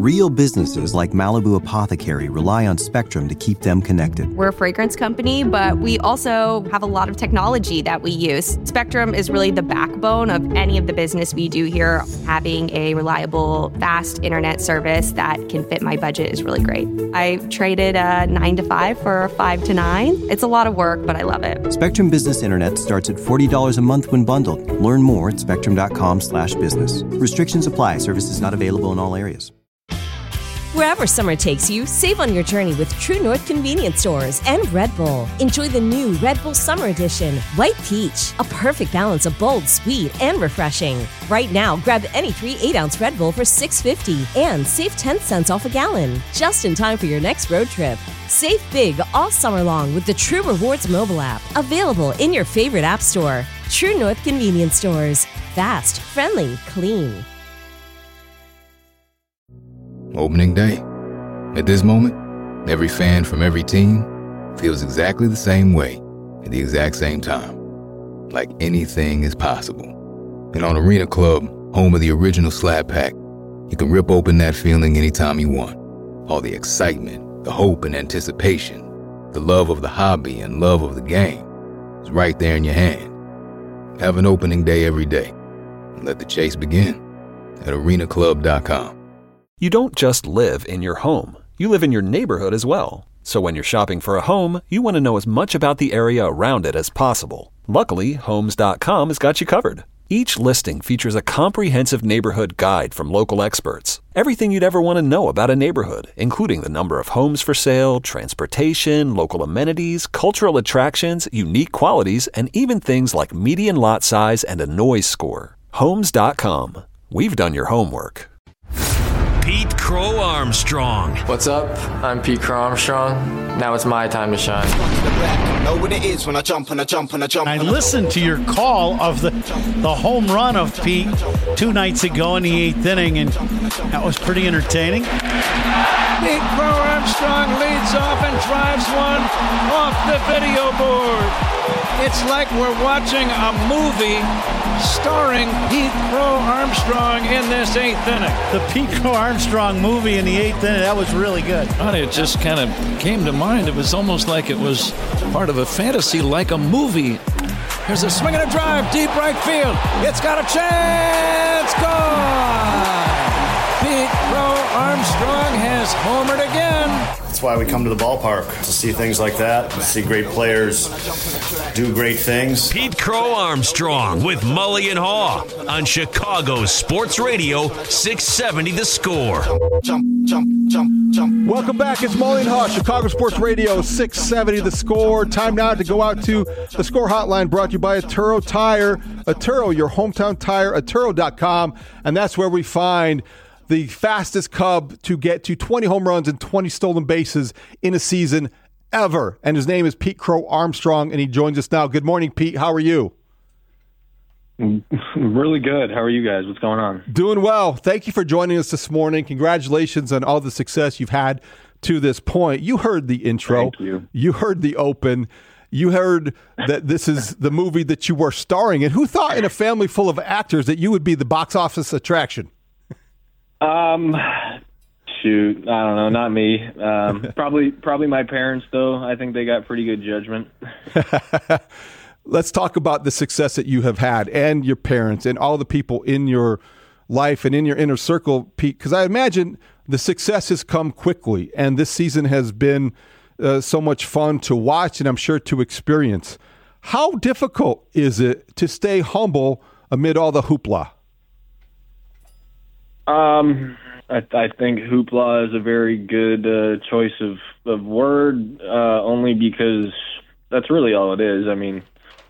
Real businesses like Malibu Apothecary rely on Spectrum to keep them connected. We're a fragrance company, but we also have a lot of technology that we use. Spectrum is really the backbone of any of the business we do here. Having a reliable, fast internet service that can fit my budget is really great. I traded a 9 to 5 for a 5 to 9. It's a lot of work, but I love it. Spectrum Business Internet starts at $40 a month when bundled. Learn more at spectrum.com/business. Restrictions apply. Services not available in all areas. Wherever summer takes you, save on your journey with True North Convenience Stores and Red Bull. Enjoy the new Red Bull Summer Edition, White Peach, a perfect balance of bold, sweet, and refreshing. Right now, grab any 3 8-ounce Red Bull for $6.50 and save 10 cents off a gallon, just in time for your next road trip. Save big all summer long with the True Rewards mobile app, available in your favorite app store. True North Convenience Stores. Fast, friendly, clean. Opening day. At this moment, every fan from every team feels exactly the same way at the exact same time. Like anything is possible. And on Arena Club, home of the original Slab Pack, you can rip open that feeling anytime you want. All the excitement, the hope and anticipation, the love of the hobby and love of the game is right there in your hand. Have an opening day every day. And let the chase begin at arenaclub.com. You don't just live in your home. You live in your neighborhood as well. So when you're shopping for a home, you want to know as much about the area around it as possible. Luckily, Homes.com has got you covered. Each listing features a comprehensive neighborhood guide from local experts. Everything you'd ever want to know about a neighborhood, including the number of homes for sale, transportation, local amenities, cultural attractions, unique qualities, and even things like median lot size and a noise score. Homes.com. We've done your homework. Pete Crow Armstrong. What's up? I'm Pete Crow Armstrong. Now it's my time to shine. Know what it is when I jump and I jump and I jump. I listened to your call of the home run of Pete 2 nights ago in the 8th inning, and that was pretty entertaining. Pete Crow Armstrong leads off and drives one off the video board. It's like we're watching a movie starring Pete Crow Armstrong in this 8th inning. The Pete Crow Armstrong movie in the 8th inning, that was really good. It just kind of came to mind. It was almost like it was part of a fantasy, like a movie. Here's a swing and a drive, deep right field. It's got a chance. Gone. Pete Crow Armstrong has homered again. That's why we come to the ballpark, to see things like that, to see great players do great things. Pete Crow Armstrong with Mully and Haw on Chicago's Sports Radio 670 The Score. Welcome back. It's Mully and Haw, Chicago Sports Radio 670 The Score. Time now to go out to the Score Hotline, brought to you by Atturo Tire. Atturo, your hometown tire, Atturo.com. And that's where we find the fastest Cub to get to 20 home runs and 20 stolen bases in a season ever. And his name is Pete Crow Armstrong, and he joins us now. Good morning, Pete. How are you? Really good. How are you guys? What's going on? Doing well. Thank you for joining us this morning. Congratulations on all the success you've had to this point. You heard the intro. Thank you. You heard the open. You heard that this is the movie that you were starring in. Who thought in a family full of actors that you would be the box office attraction? Shoot, I don't know, not me. Probably my parents, though. I think they got pretty good judgment. Let's talk about the success that you have had, and your parents, and all the people in your life and in your inner circle, Pete, because I imagine the success has come quickly, and this season has been so much fun to watch, and I'm sure to experience. How difficult is it to stay humble amid all the hoopla? I think hoopla is a very good choice of word, only because that's really all it is. I mean,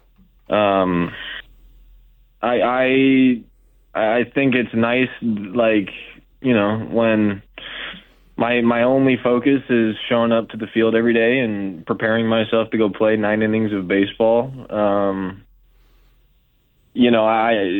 I think it's nice, like, you know, when my only focus is showing up to the field every day and preparing myself to go play 9 innings of baseball. You know,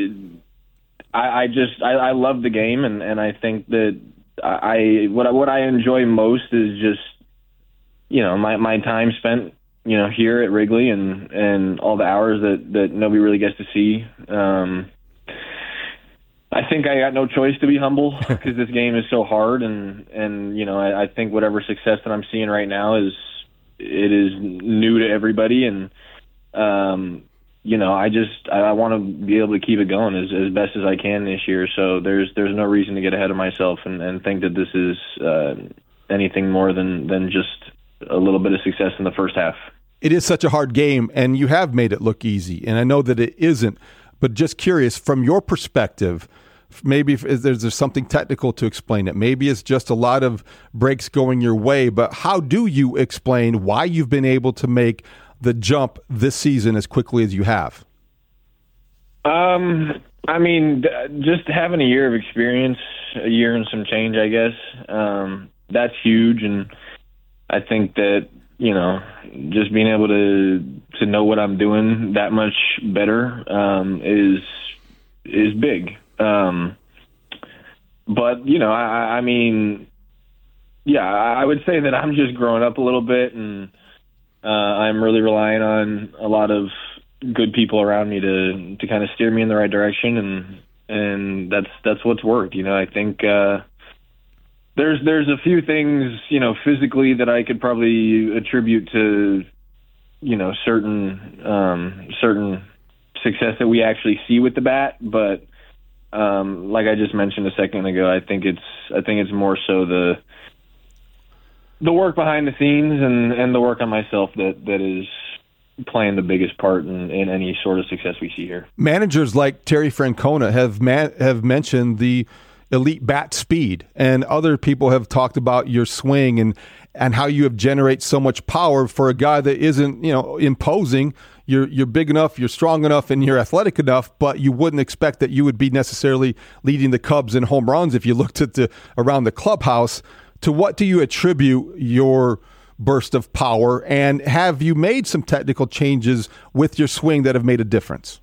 I love the game, and I think that what I enjoy most is just, you know, my time spent, you know, here at Wrigley and all the hours that nobody really gets to see. I think I got no choice to be humble because this game is so hard, and I think whatever success that I'm seeing right now is new to everybody, and I want to be able to keep it going as best as I can this year. So there's no reason to get ahead of myself and think that this is anything more than just a little bit of success in the first half. It is such a hard game, and you have made it look easy, and I know that it isn't. But just curious, from your perspective, maybe if there's something technical to explain it. Maybe it's just a lot of breaks going your way. But how do you explain why you've been able to make the jump this season as quickly as you have? Just having a year of experience, a year and some change, I guess, that's huge. And I think that, just being able to know what I'm doing that much better is big. I would say that I'm just growing up a little bit, and I'm really relying on a lot of good people around me to kind of steer me in the right direction, and that's what's worked. I think there's a few things, physically that I could probably attribute to, certain success that we actually see with the bat. But like I just mentioned a second ago, I think it's more so the work behind the scenes and the work on myself that is playing the biggest part in any sort of success we see here. Managers like Terry Francona have mentioned the elite bat speed, and other people have talked about your swing and how you have generate so much power for a guy that isn't, imposing. You're big enough, you're strong enough, and you're athletic enough, but you wouldn't expect that you would be necessarily leading the Cubs in home runs if you looked at around the clubhouse. To what do you attribute your burst of power, and have you made some technical changes with your swing that have made a difference?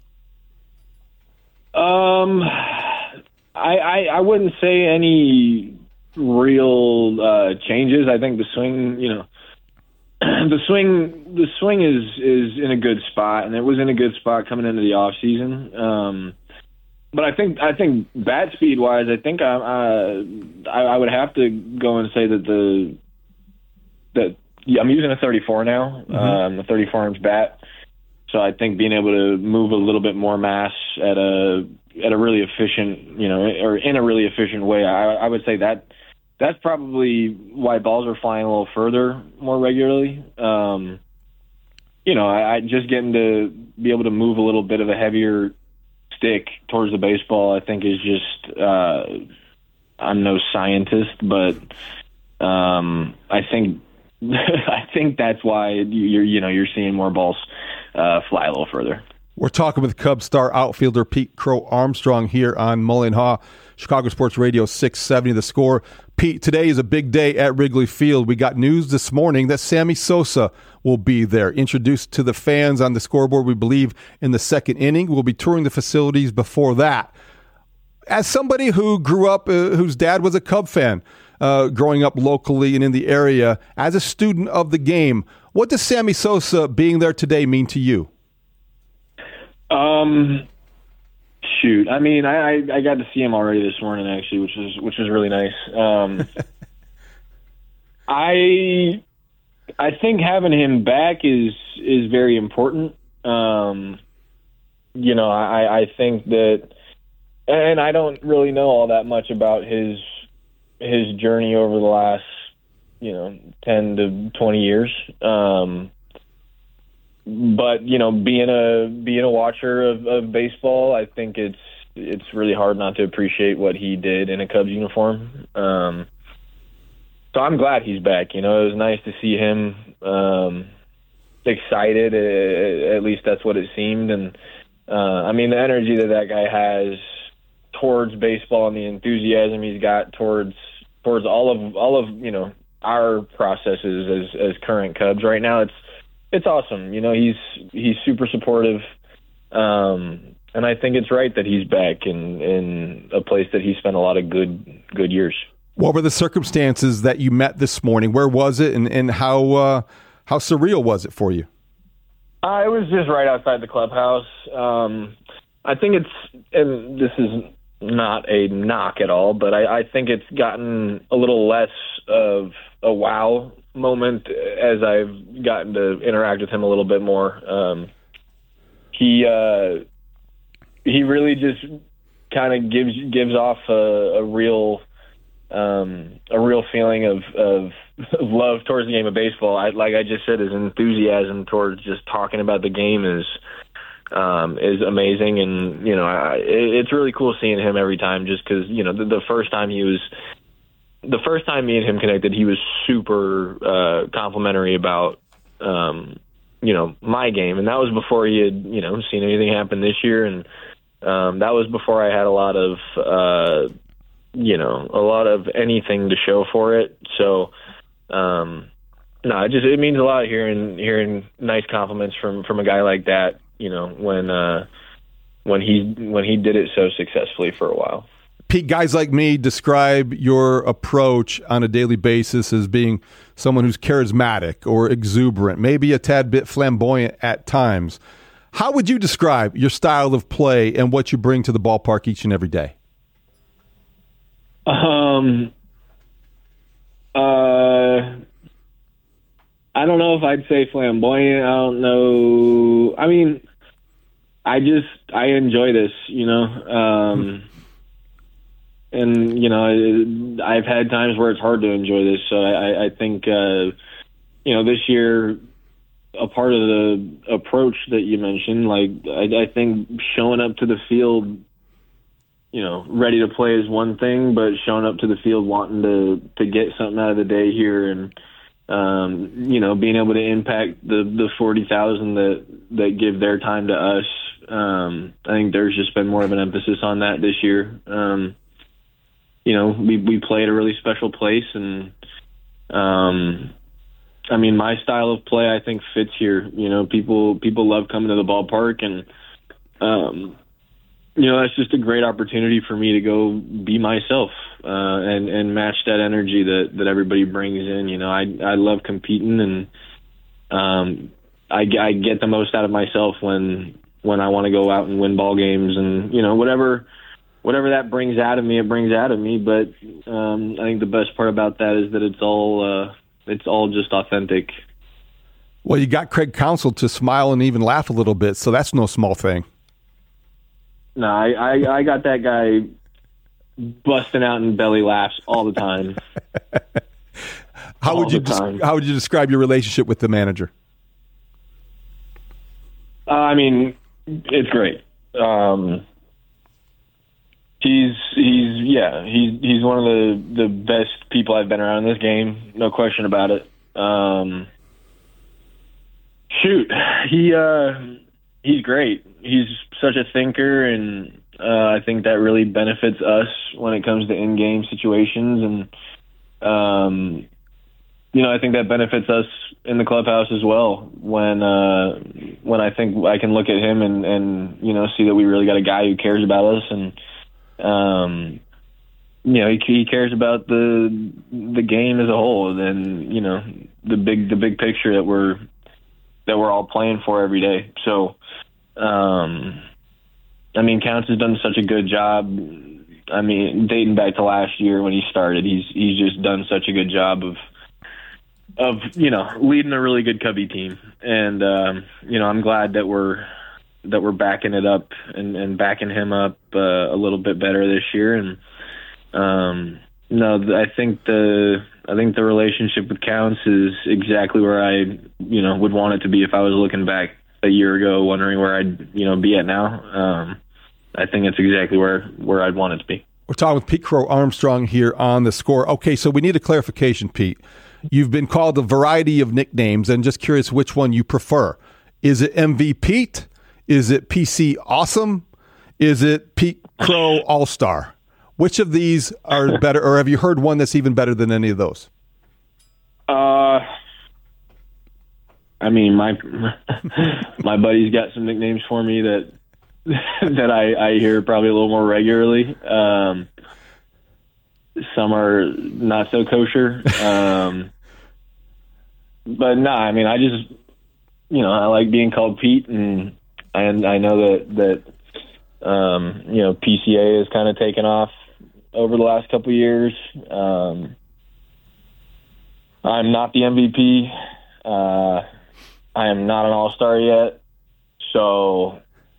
I wouldn't say any real changes. I think the swing, the swing is in a good spot, and it was in a good spot coming into the off season. But I think bat speed wise, I think I would have to go and say that I'm using a 34 now, a 34-inch bat. So I think being able to move a little bit more mass at a really efficient, or in a really efficient way, I would say that's probably why balls are flying a little further more regularly. I just getting to be able to move a little bit of a heavier stick towards the baseball, I think is just, I'm no scientist, but I think that's why you're seeing more balls fly a little further. We're talking with Cubs star outfielder Pete Crow Armstrong here on Mully and Haw, Chicago Sports Radio 670 The Score. Pete, today is a big day at Wrigley Field. We got news this morning that Sammy Sosa will be there. Introduced to the fans on the scoreboard, we believe, in the second inning. We'll be touring the facilities before that. As somebody who grew up, whose dad was a Cub fan, growing up locally and in the area, as a student of the game, what does Sammy Sosa being there today mean to you? Shoot. I mean, I got to see him already this morning, actually, which was really nice. I think having him back is very important. I think that, and I don't really know all that much about his journey over the last, 10 to 20 years. But being a watcher of baseball, I think it's really hard not to appreciate what he did in a Cubs uniform. So I'm glad he's back. It was nice to see him excited. At least that's what it seemed. And the energy that guy has towards baseball and the enthusiasm he's got towards all of our processes as current Cubs right now, it's awesome. He's super supportive, and I think it's right that he's back in a place that he spent a lot of good years. What were the circumstances that you met this morning? Where was it, and how surreal was it for you? It was just right outside the clubhouse. I think and this is not a knock at all, but I think it's gotten a little less of a wow moment as I've gotten to interact with him a little bit more. He really just kind of gives off a real feeling of love towards the game of baseball. Like I just said, his enthusiasm towards just talking about the game is amazing, and it's really cool seeing him every time. Just because the first time me and him connected, he was super complimentary about my game, and that was before he had seen anything happen this year, and that was before I had a lot of anything to show for it. So it means a lot hearing nice compliments from a guy like that, when he did it so successfully for a while. Pete, guys like me describe your approach on a daily basis as being someone who's charismatic or exuberant, maybe a tad bit flamboyant at times. How would you describe your style of play and what you bring to the ballpark each and every day? I don't know if I'd say flamboyant. I don't know. I mean, I enjoy this, and I've had times where it's hard to enjoy this. So I think this year, a part of the approach that you mentioned, I think showing up to the field, ready to play is one thing, but showing up to the field wanting to get something out of the day here, and being able to impact the 40,000 that give their time to us. I think there's just been more of an emphasis on that this year. We play at a really special place, and my style of play I think fits here. People love coming to the ballpark, and that's just a great opportunity for me to go be myself and match that energy that everybody brings in. I love competing, and I get the most out of myself when I want to go out and win ball games, and whatever that brings out of me, it brings out of me. But I think the best part about that is that it's all just authentic. Well, you got Craig Counsell to smile and even laugh a little bit, so that's no small thing. No, I got that guy busting out in belly laughs all the time. How would you describe your relationship with the manager? It's great. He's one of the best people I've been around in this game, no question about it. He's great. He's such a thinker, and I think that really benefits us when it comes to in-game situations, and I think that benefits us in the clubhouse as well. When I think I can look at him and see that we really got a guy who cares about us, and he cares about the game as a whole, and the big picture that we're all playing for every day. So, Counts has done such a good job. Dating back to last year when he started, he's just done such a good job of leading a really good Cubby team, and I'm glad that we're backing it up and backing him up a little bit better this year. And I think the relationship with Counts is exactly where I would want it to be if I was looking back a year ago, wondering where I'd be at now. I think it's exactly where I'd want it to be. We're talking with Pete Crow Armstrong here on The Score. Okay, so we need a clarification, Pete. You've been called a variety of nicknames, and just curious which one you prefer. Is it MVP? Is it PC Awesome? Is it Pete Crow All-Star? Which of these are better, or have you heard one that's even better than any of those? My buddy's got some nicknames for me that I hear probably a little more regularly. Some are not so kosher. But no, I just, I like being called Pete, and I know that PCA has kind of taken off over the last couple of years. I'm not the MVP. I am not an all-star yet. So,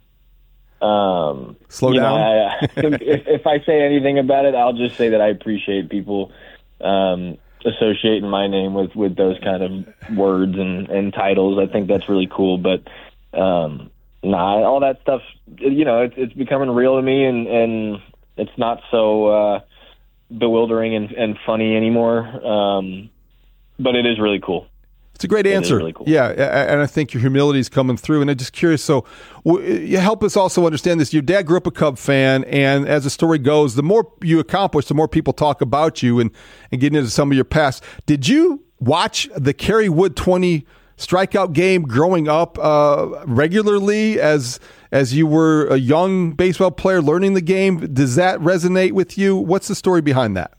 slow down. If I say anything about it, I'll just say that I appreciate people associating my name with those kind of words and titles. I think that's really cool. But all that stuff, it's becoming real to me, and it's not so bewildering and funny anymore. But it is really cool. It's a great answer. Really cool. Yeah, and I think your humility is coming through. And I'm just curious, so you help us also understand this. Your dad grew up a Cub fan, and as the story goes, the more you accomplish, the more people talk about you and get into some of your past. Did you watch the Kerry Wood 20 strikeout game growing up regularly as you were a young baseball player learning the game? Does that resonate with you? What's the story behind that?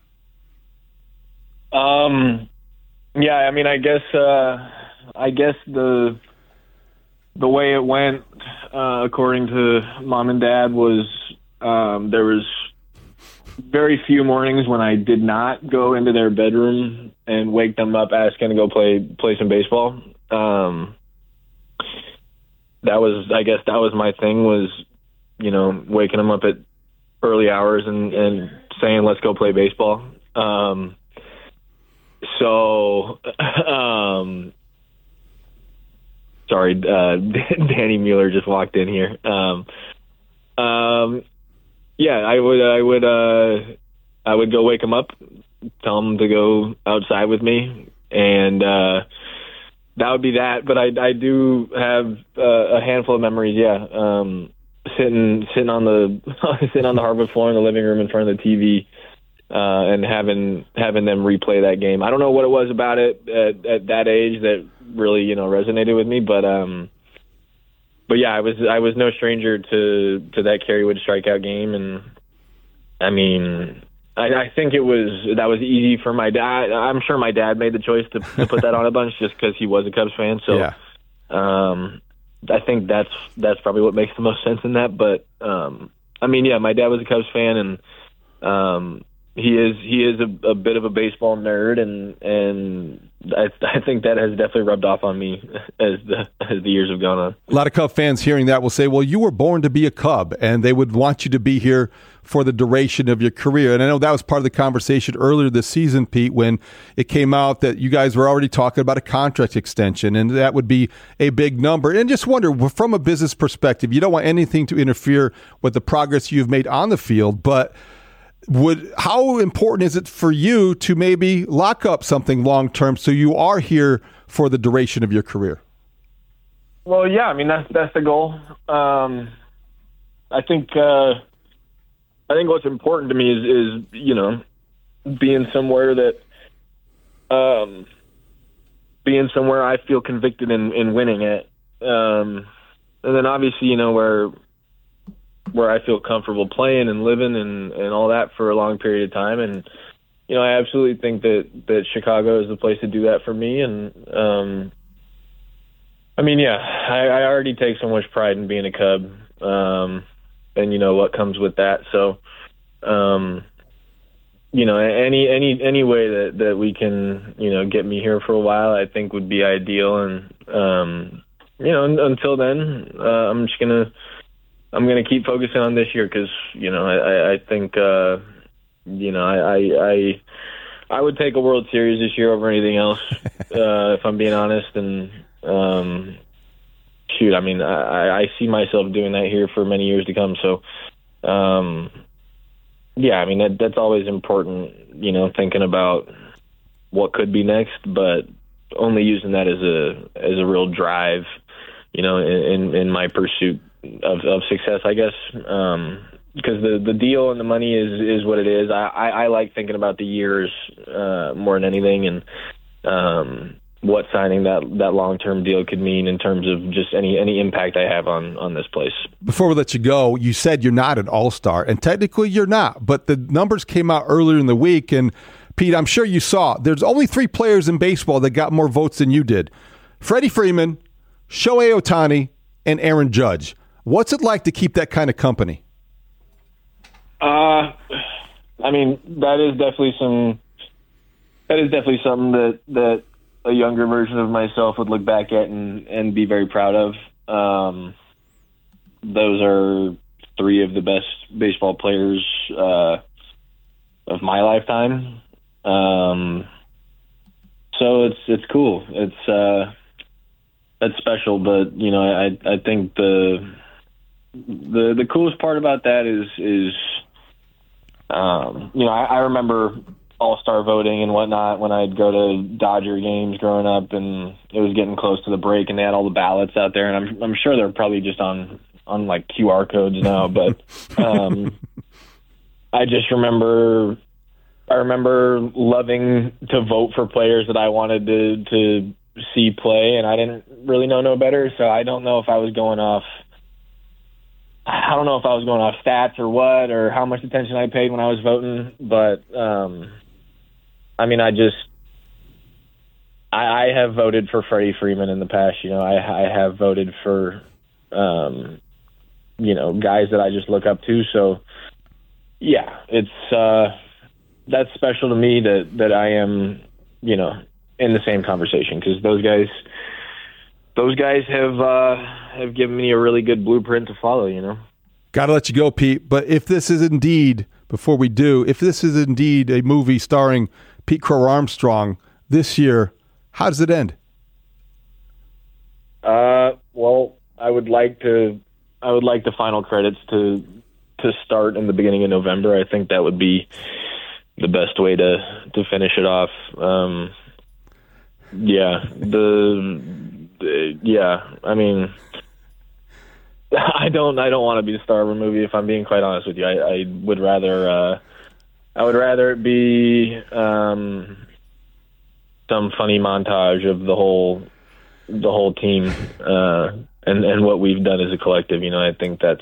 Yeah, I mean, I guess the way it went, according to Mom and Dad, was there was very few mornings when I did not go into their bedroom and wake them up asking to go play some baseball. That was my thing, was, waking them up at early hours and saying, let's go play baseball. Sorry, Danny Mueller just walked in here. Yeah, I would go wake him up, tell him to go outside with me, and that would be that. But I do have a handful of memories. Yeah, sitting on the hardwood floor in the living room in front of the TV. And having them replay that game. I don't know what it was about it at that age that really, resonated with me, but yeah, I was no stranger to that Kerry Wood strikeout game, and I mean, I think that was easy for my dad. I'm sure my dad made the choice to put that on a bunch just because he was a Cubs fan. So, yeah. I think that's probably what makes the most sense in that. But I mean, yeah, my dad was a Cubs fan, and he is a bit of a baseball nerd, and I think that has definitely rubbed off on me as the years have gone on. A lot of Cub fans hearing that will say, well, you were born to be a Cub, and they would want you to be here for the duration of your career. And I know that was part of the conversation earlier this season, Pete, when it came out that you guys were already talking about a contract extension, and that would be a big number. And just wonder, from a business perspective, you don't want anything to interfere with the progress you've made on the field, but how important is it for you to maybe lock up something long-term so you are here for the duration of your career? Well, yeah, I mean, that's the goal. I think what's important to me is being somewhere that, being somewhere I feel convicted in winning at. And then obviously, where I feel comfortable playing and living and all that for a long period of time. And, I absolutely think that Chicago is the place to do that for me. And, I mean, yeah, I already take so much pride in being a Cub, and what comes with that. So, any way that we can, get me here for a while, I think would be ideal. And, until then, I'm gonna keep focusing on this year because I think I would take a World Series this year over anything else if I'm being honest. And I mean I see myself doing that here for many years to come. So yeah, I mean that's always important. Thinking about what could be next, but only using that as a real drive. In my pursuit of success, I guess, because the deal and the money is what it is. I like thinking about the years more than anything, and what signing that long-term deal could mean in terms of just any impact I have on this place. Before we let you go, you said you're not an all-star, and technically you're not, but the numbers came out earlier in the week, and Pete, I'm sure you saw, there's only 3 players in baseball that got more votes than you did. Freddie Freeman, Shohei Ohtani, and Aaron Judge. What's it like to keep that kind of company? I mean, that is definitely something that a younger version of myself would look back at and be very proud of. Those are three of the best baseball players of my lifetime. So it's cool. That's special, but I think the coolest part about that is I remember all-star voting and whatnot when I'd go to Dodger games growing up, and it was getting close to the break, and they had all the ballots out there, and I'm sure they're probably just on like QR codes now, but I just remember loving to vote for players that I wanted to see play, and I didn't really know no better, so I don't know if I was going off stats or what, or how much attention I paid when I was voting, but I have voted for Freddie Freeman in the past. I have voted for guys that I just look up to. So yeah, it's that's special to me that I am in the same conversation, because those guys have given me a really good blueprint to follow. Got to let you go, Pete. But if this is indeed a movie starring Pete Crow Armstrong this year, how does it end? Well, I would like the final credits to start in the beginning of November. I think that would be the best way to finish it off. I mean, I don't want to be the star of a movie, if I'm being quite honest with you. I would rather it be some funny montage of the whole team and what we've done as a collective. I think that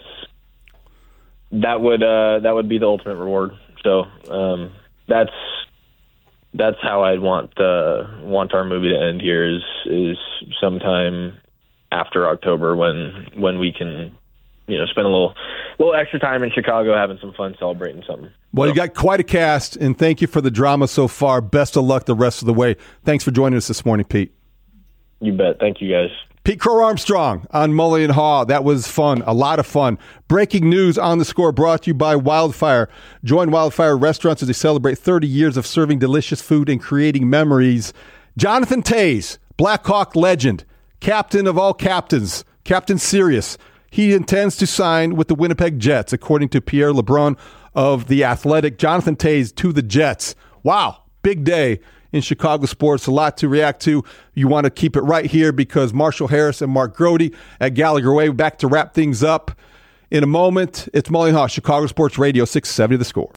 would be the ultimate reward. So that's how I'd want our movie to end here is sometime after October when we can spend a little extra time in Chicago having some fun celebrating something. Well, you got quite a cast, and thank you for the drama so far. Best of luck the rest of the way. Thanks for joining us this morning, Pete. You bet. Thank you, guys. Pete Crow Armstrong on Mully and Haw. That was fun. A lot of fun. Breaking news on the score brought to you by Wildfire. Join Wildfire Restaurants as they celebrate 30 years of serving delicious food and creating memories. Jonathan Toews, Blackhawk legend, captain of all captains, Captain Sirius. He intends to sign with the Winnipeg Jets, according to Pierre LeBrun of The Athletic. Jonathan Toews to the Jets. Wow, big day in Chicago sports. A lot to react to. You want to keep it right here because Marshall Harris and Mark Grody at Gallagher Way back to wrap things up in a moment. It's Mully and Haw, Chicago Sports Radio 670 The Score.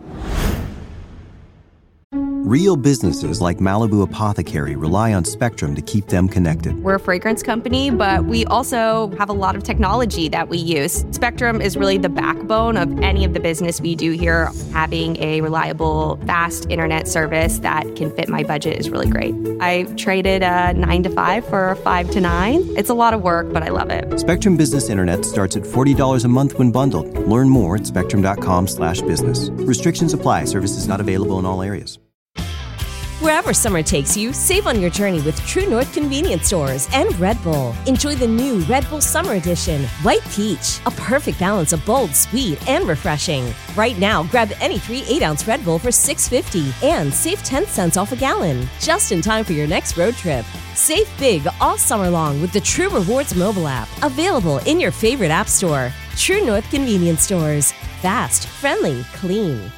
Real businesses like Malibu Apothecary rely on Spectrum to keep them connected. We're a fragrance company, but we also have a lot of technology that we use. Spectrum is really the backbone of any of the business we do here. Having a reliable, fast internet service that can fit my budget is really great. I traded a 9 to 5 for a 5 to 9. It's a lot of work, but I love it. Spectrum Business Internet starts at $40 a month when bundled. Learn more at spectrum.com/business. Restrictions apply. Services not available in all areas. Wherever summer takes you, save on your journey with True North Convenience Stores and Red Bull. Enjoy the new Red Bull Summer Edition, White Peach, a perfect balance of bold, sweet, and refreshing. Right now, grab any 3 8-ounce Red Bull for $6.50 and save 10 cents off a gallon, just in time for your next road trip. Save big all summer long with the True Rewards mobile app, available in your favorite app store. True North Convenience Stores. Fast, friendly, clean.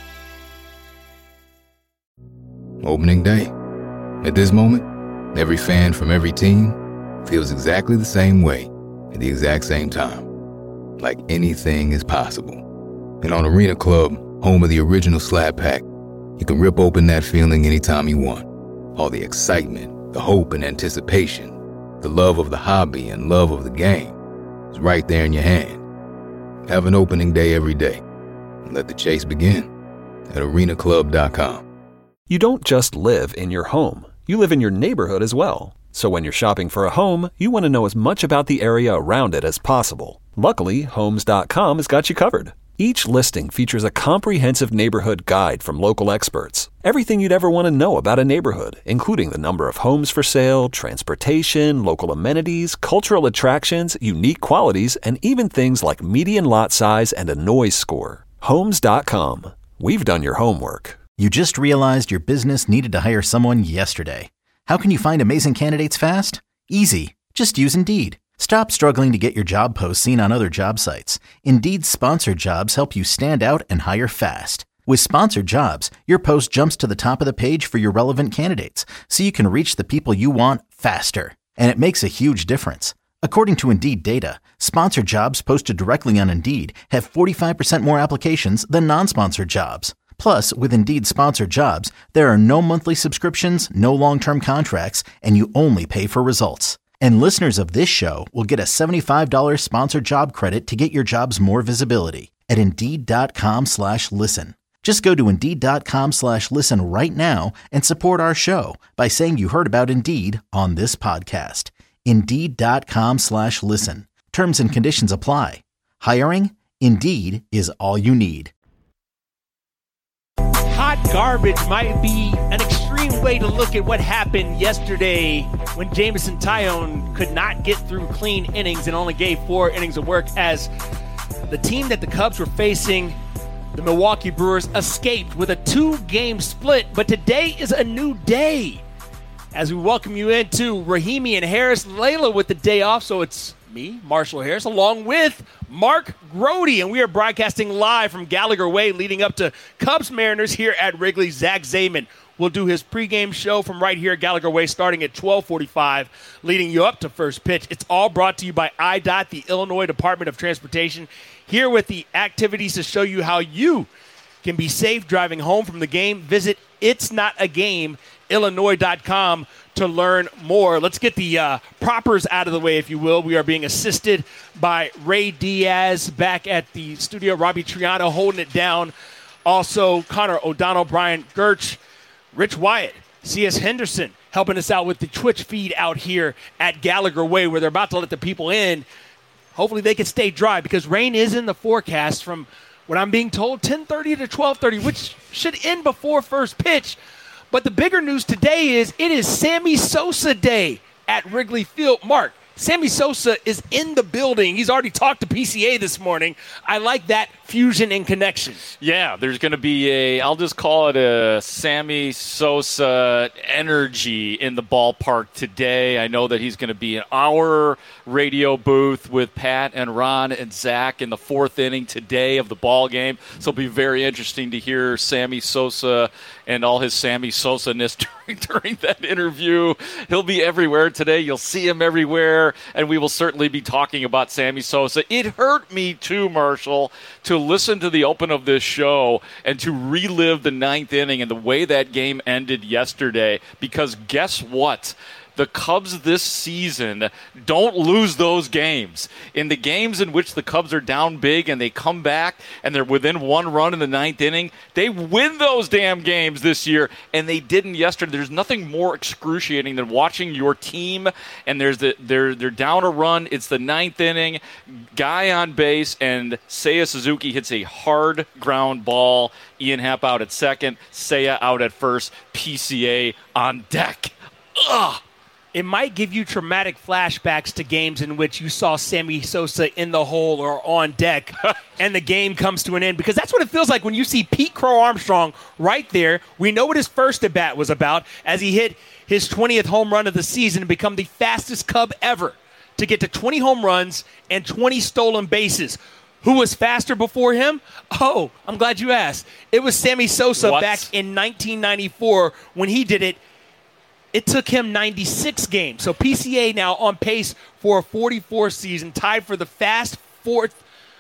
Opening day. At this moment, every fan from every team feels exactly the same way at the exact same time. Like anything is possible. And on Arena Club, home of the original Slab Pack, you can rip open that feeling anytime you want. All the excitement, the hope and anticipation, the love of the hobby and love of the game is right there in your hand. Have an opening day every day and let the chase begin at arenaclub.com. You don't just live in your home. You live in your neighborhood as well. So when you're shopping for a home, you want to know as much about the area around it as possible. Luckily, Homes.com has got you covered. Each listing features a comprehensive neighborhood guide from local experts. Everything you'd ever want to know about a neighborhood, including the number of homes for sale, transportation, local amenities, cultural attractions, unique qualities, and even things like median lot size and a noise score. Homes.com. We've done your homework. You just realized your business needed to hire someone yesterday. How can you find amazing candidates fast? Easy. Just use Indeed. Stop struggling to get your job posts seen on other job sites. Indeed's sponsored jobs help you stand out and hire fast. With sponsored jobs, your post jumps to the top of the page for your relevant candidates, so you can reach the people you want faster. And it makes a huge difference. According to Indeed data, sponsored jobs posted directly on Indeed have 45% more applications than non-sponsored jobs. Plus, with Indeed sponsored jobs, there are no monthly subscriptions, no long-term contracts, and you only pay for results. And listeners of this show will get a $75 sponsored job credit to get your jobs more visibility at Indeed.com/listen. Just go to Indeed.com/listen right now and support our show by saying you heard about Indeed on this podcast. Indeed.com/listen. Terms and conditions apply. Hiring? Indeed is all you need. Hot garbage might be an extreme way to look at what happened yesterday when Jameson Taillon could not get through clean innings and only gave 4 innings of work as the team that the Cubs were facing, the Milwaukee Brewers, escaped with a 2-game split. But today is a new day as we welcome you into Rahimi and Harris. Layla with the day off, so it's me, Marshall Harris, along with Mark Grody, and we are broadcasting live from Gallagher Way leading up to Cubs Mariners here at Wrigley. Zach Zaman will do his pregame show from right here at Gallagher Way starting at 12:45, leading you up to first pitch. It's all brought to you by IDOT, the Illinois Department of Transportation, here with the activities to show you how you can be safe driving home from the game. Visit itsnotagameillinois.com to learn more. Let's get the propers out of the way, if you will. We are being assisted by Ray Diaz back at the studio. Robbie Triano holding it down. Also, Connor O'Donnell, Brian Gertch, Rich Wyatt, C.S. Henderson helping us out with the Twitch feed out here at Gallagher Way, where they're about to let the people in. Hopefully they can stay dry because rain is in the forecast from what I'm being told, 10:30 to 12:30, which should end before first pitch. But the bigger news today is it is Sammy Sosa Day at Wrigley Field. Mark, Sammy Sosa is in the building. He's already talked to PCA this morning. I like that fusion and connection. Yeah, there's going to be I'll just call it a Sammy Sosa energy in the ballpark today. I know that he's going to be in our radio booth with Pat and Ron and Zach in the 4th inning today of the ball game. So it'll be very interesting to hear Sammy Sosa and all his Sammy Sosa-ness during that interview. He'll be everywhere today. You'll see him everywhere, and we will certainly be talking about Sammy Sosa. It hurt me too, Marshall, to listen to the open of this show and to relive the 9th inning and the way that game ended yesterday, because guess what? The Cubs this season don't lose those games. In the games in which the Cubs are down big and they come back and they're within 1 run in the 9th inning, they win those damn games this year, and they didn't yesterday. There's nothing more excruciating than watching your team and they're down a run. It's the 9th inning, guy on base, and Seiya Suzuki hits a hard ground ball. Ian Happ out at second, Seiya out at first, PCA on deck. Ugh! It might give you traumatic flashbacks to games in which you saw Sammy Sosa in the hole or on deck and the game comes to an end, because that's what it feels like when you see Pete Crow Armstrong right there. We know what his first at-bat was about as he hit his 20th home run of the season and become the fastest Cub ever to get to 20 home runs and 20 stolen bases. Who was faster before him? Oh, I'm glad you asked. It was Sammy Sosa back in 1994 when he did it. It took him 96 games. So PCA now on pace for a 44 season, tied for the fast 4th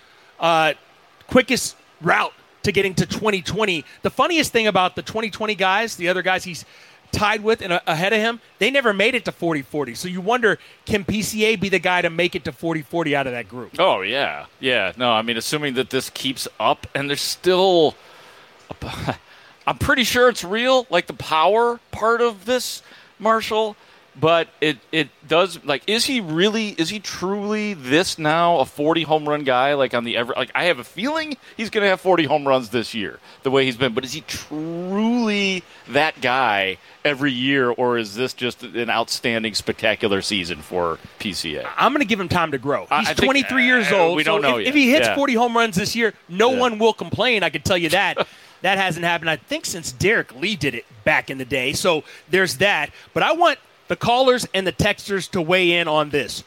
quickest route to getting to 2020. The funniest thing about the 2020 guys, the other guys he's tied with and ahead of him, they never made it to 40-40. So you wonder, can PCA be the guy to make it to 40-40 out of that group? Oh, yeah. Yeah. No, I mean, assuming that this keeps up and there's still I'm pretty sure it's real, like the power part of this, Marshall, But it does, like, is he truly this now, a 40 home run guy? Like, I have a feeling he's going to have 40 home runs this year, the way he's been. But is he truly that guy every year, or is this just an outstanding, spectacular season for PCA? I'm going to give him time to grow. He's 23 years old. We don't know if yet. If he hits 40 home runs this year, no one will complain. I can tell you that. That hasn't happened, I think, since Derek Lee did it back in the day. So there's that. But I want the callers and the texters to weigh in on this.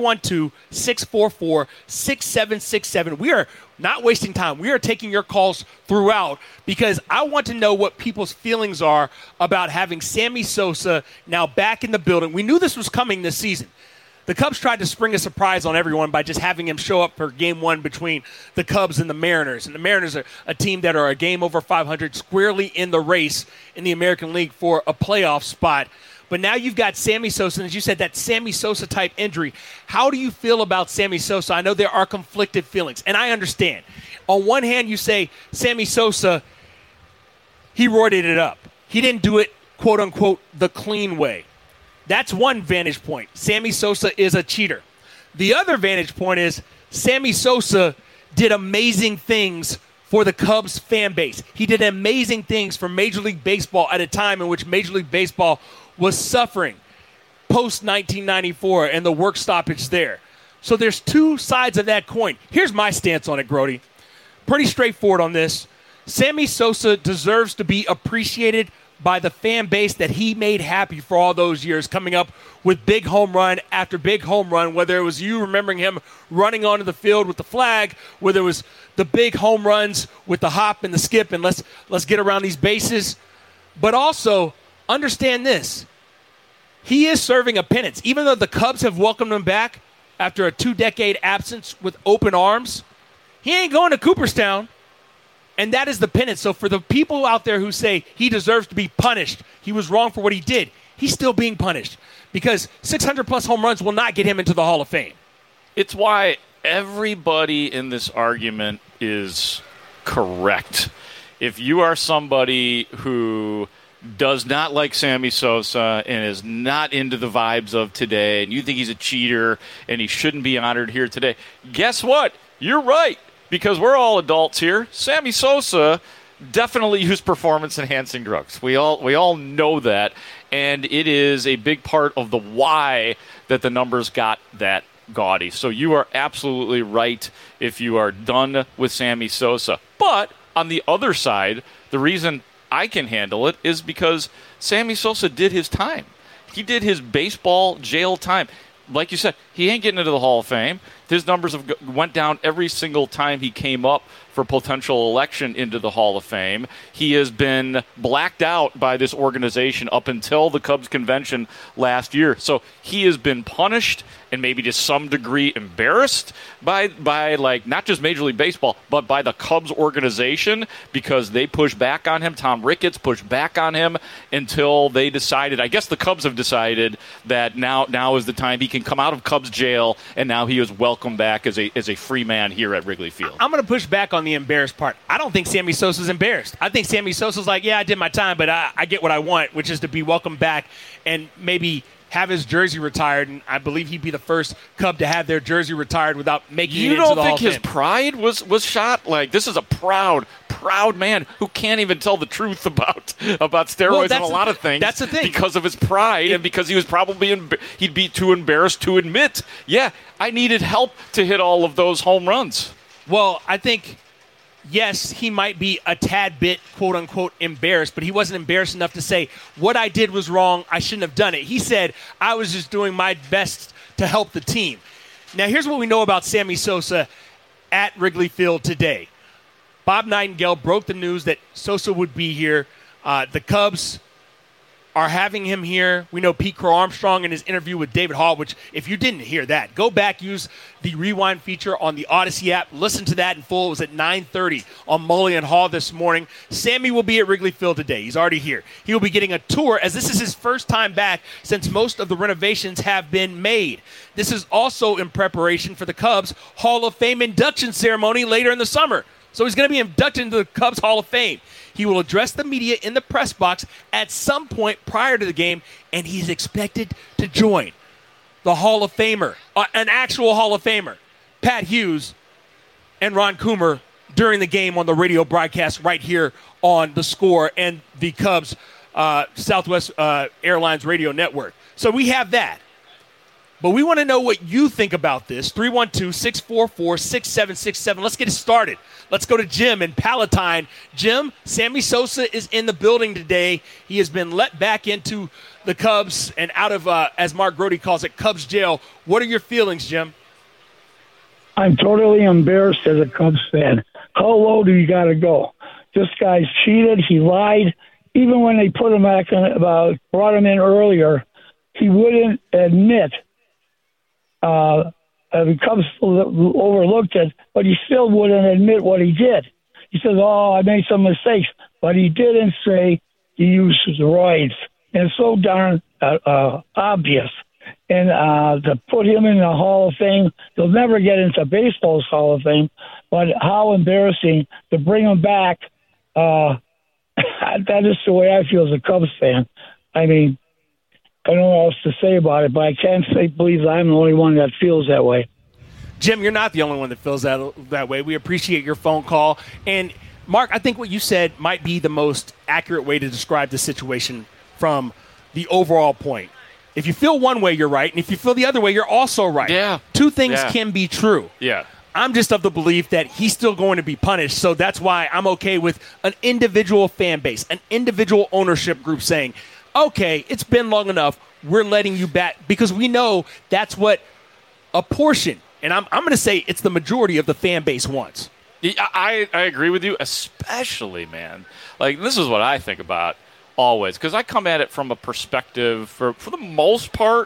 312-644-6767. We are not wasting time. We are taking your calls throughout because I want to know what people's feelings are about having Sammy Sosa now back in the building. We knew this was coming this season. The Cubs tried to spring a surprise on everyone by just having him show up for Game 1 between the Cubs and the Mariners. And the Mariners are a team that are a game over 500, squarely in the race in the American League for a playoff spot. But now you've got Sammy Sosa, and as you said, that Sammy Sosa-type injury. How do you feel about Sammy Sosa? I know there are conflicted feelings, and I understand. On one hand, you say Sammy Sosa, he roided it up. He didn't do it, quote-unquote, the clean way. That's one vantage point. Sammy Sosa is a cheater. The other vantage point is Sammy Sosa did amazing things for the Cubs fan base. He did amazing things for Major League Baseball at a time in which Major League Baseball was suffering post-1994 and the work stoppage there. So there's two sides of that coin. Here's my stance on it, Grody. Pretty straightforward on this. Sammy Sosa deserves to be appreciated by the fan base that he made happy for all those years, coming up with big home run after big home run, whether it was you remembering him running onto the field with the flag, whether it was the big home runs with the hop and the skip and let's get around these bases. But also, understand this. He is serving a penance. Even though the Cubs have welcomed him back after a 2-decade absence with open arms, he ain't going to Cooperstown. And that is the penance. So for the people out there who say he deserves to be punished, he was wrong for what he did, he's still being punished because 600-plus home runs will not get him into the Hall of Fame. It's why everybody in this argument is correct. If you are somebody who does not like Sammy Sosa and is not into the vibes of today, and you think he's a cheater and he shouldn't be honored here today, guess what? You're right, because we're all adults here. Sammy Sosa definitely used performance-enhancing drugs. We all know that, and it is a big part of the why that the numbers got that gaudy. So you are absolutely right if you are done with Sammy Sosa. But on the other side, the reason I can handle it is because Sammy Sosa did his time. He did his baseball jail time. Like you said, he ain't getting into the Hall of Fame. His numbers went down every single time he came up for potential election into the Hall of Fame. He has been blacked out by this organization up until the Cubs convention last year. So he has been punished and maybe to some degree embarrassed by like not just Major League Baseball, but by the Cubs organization because they pushed back on him. Tom Ricketts pushed back on him until they decided, I guess the Cubs have decided that now is the time he can come out of Cubs jail, and now he is welcome back as a free man here at Wrigley Field. I'm going to push back on the embarrassed part. I don't think Sammy Sosa's embarrassed. I think Sammy Sosa's like, yeah, I did my time, but I get what I want, which is to be welcomed back and maybe have his jersey retired, and I believe he'd be the first Cub to have their jersey retired without making it into the Hall of Fame. You don't think his pride was shot? Like, this is a proud man who can't even tell the truth about steroids and a lot of things. That's the thing. Because of his pride and because he was probably he'd be too embarrassed to admit, yeah, I needed help to hit all of those home runs. Well, I think, yes, he might be a tad bit, quote-unquote, embarrassed, but he wasn't embarrassed enough to say, what I did was wrong, I shouldn't have done it. He said, I was just doing my best to help the team. Now, here's what we know about Sammy Sosa at Wrigley Field today. Bob Nightingale broke the news that Sosa would be here. The Cubs are having him here. We know Pete Crow Armstrong in his interview with David Hall, which if you didn't hear that, go back, use the rewind feature on the Odyssey app. Listen to that in full. It was at 9:30 on Mully and Hall this morning. Sammy will be at Wrigley Field today. He's already here. He will be getting a tour as this is his first time back since most of the renovations have been made. This is also in preparation for the Cubs Hall of Fame induction ceremony later in the summer. So he's going to be inducted into the Cubs Hall of Fame. He will address the media in the press box at some point prior to the game, and he's expected to join the Hall of Famer, an actual Hall of Famer, Pat Hughes and Ron Coomer during the game on the radio broadcast right here on The Score and the Cubs Southwest Airlines radio network. So we have that. But we want to know what you think about this. 312-644-6767. Let's get it started. Let's go to Jim in Palatine. Jim, Sammy Sosa is in the building today. He has been let back into the Cubs and out of, as Mark Grote calls it, Cubs jail. What are your feelings, Jim? I'm totally embarrassed as a Cubs fan. How low do you got to go? This guy's cheated. He lied. Even when they put him back in, brought him in earlier, he wouldn't admit. The Cubs overlooked it, but he still wouldn't admit what he did. He says, I made some mistakes, but he didn't say he used steroids. And it's so darn obvious. And to put him in the Hall of Fame, he'll never get into baseball's Hall of Fame, but how embarrassing to bring him back. That is the way I feel as a Cubs fan. I mean, I don't know what else to say about it, but I can't believe I'm the only one that feels that way. Jim, you're not the only one that feels that way. We appreciate your phone call. And, Mark, I think what you said might be the most accurate way to describe the situation from the overall point. If you feel one way, you're right. And if you feel the other way, you're also right. Yeah. Two things can be true. Yeah. I'm just of the belief that he's still going to be punished. So that's why I'm okay with an individual fan base, an individual ownership group saying, okay, it's been long enough. We're letting you back because we know that's what a portion, and I'm going to say it's the majority of the fan base wants. I agree with you, especially, man. Like, this is what I think about always because I come at it from a perspective, for the most part,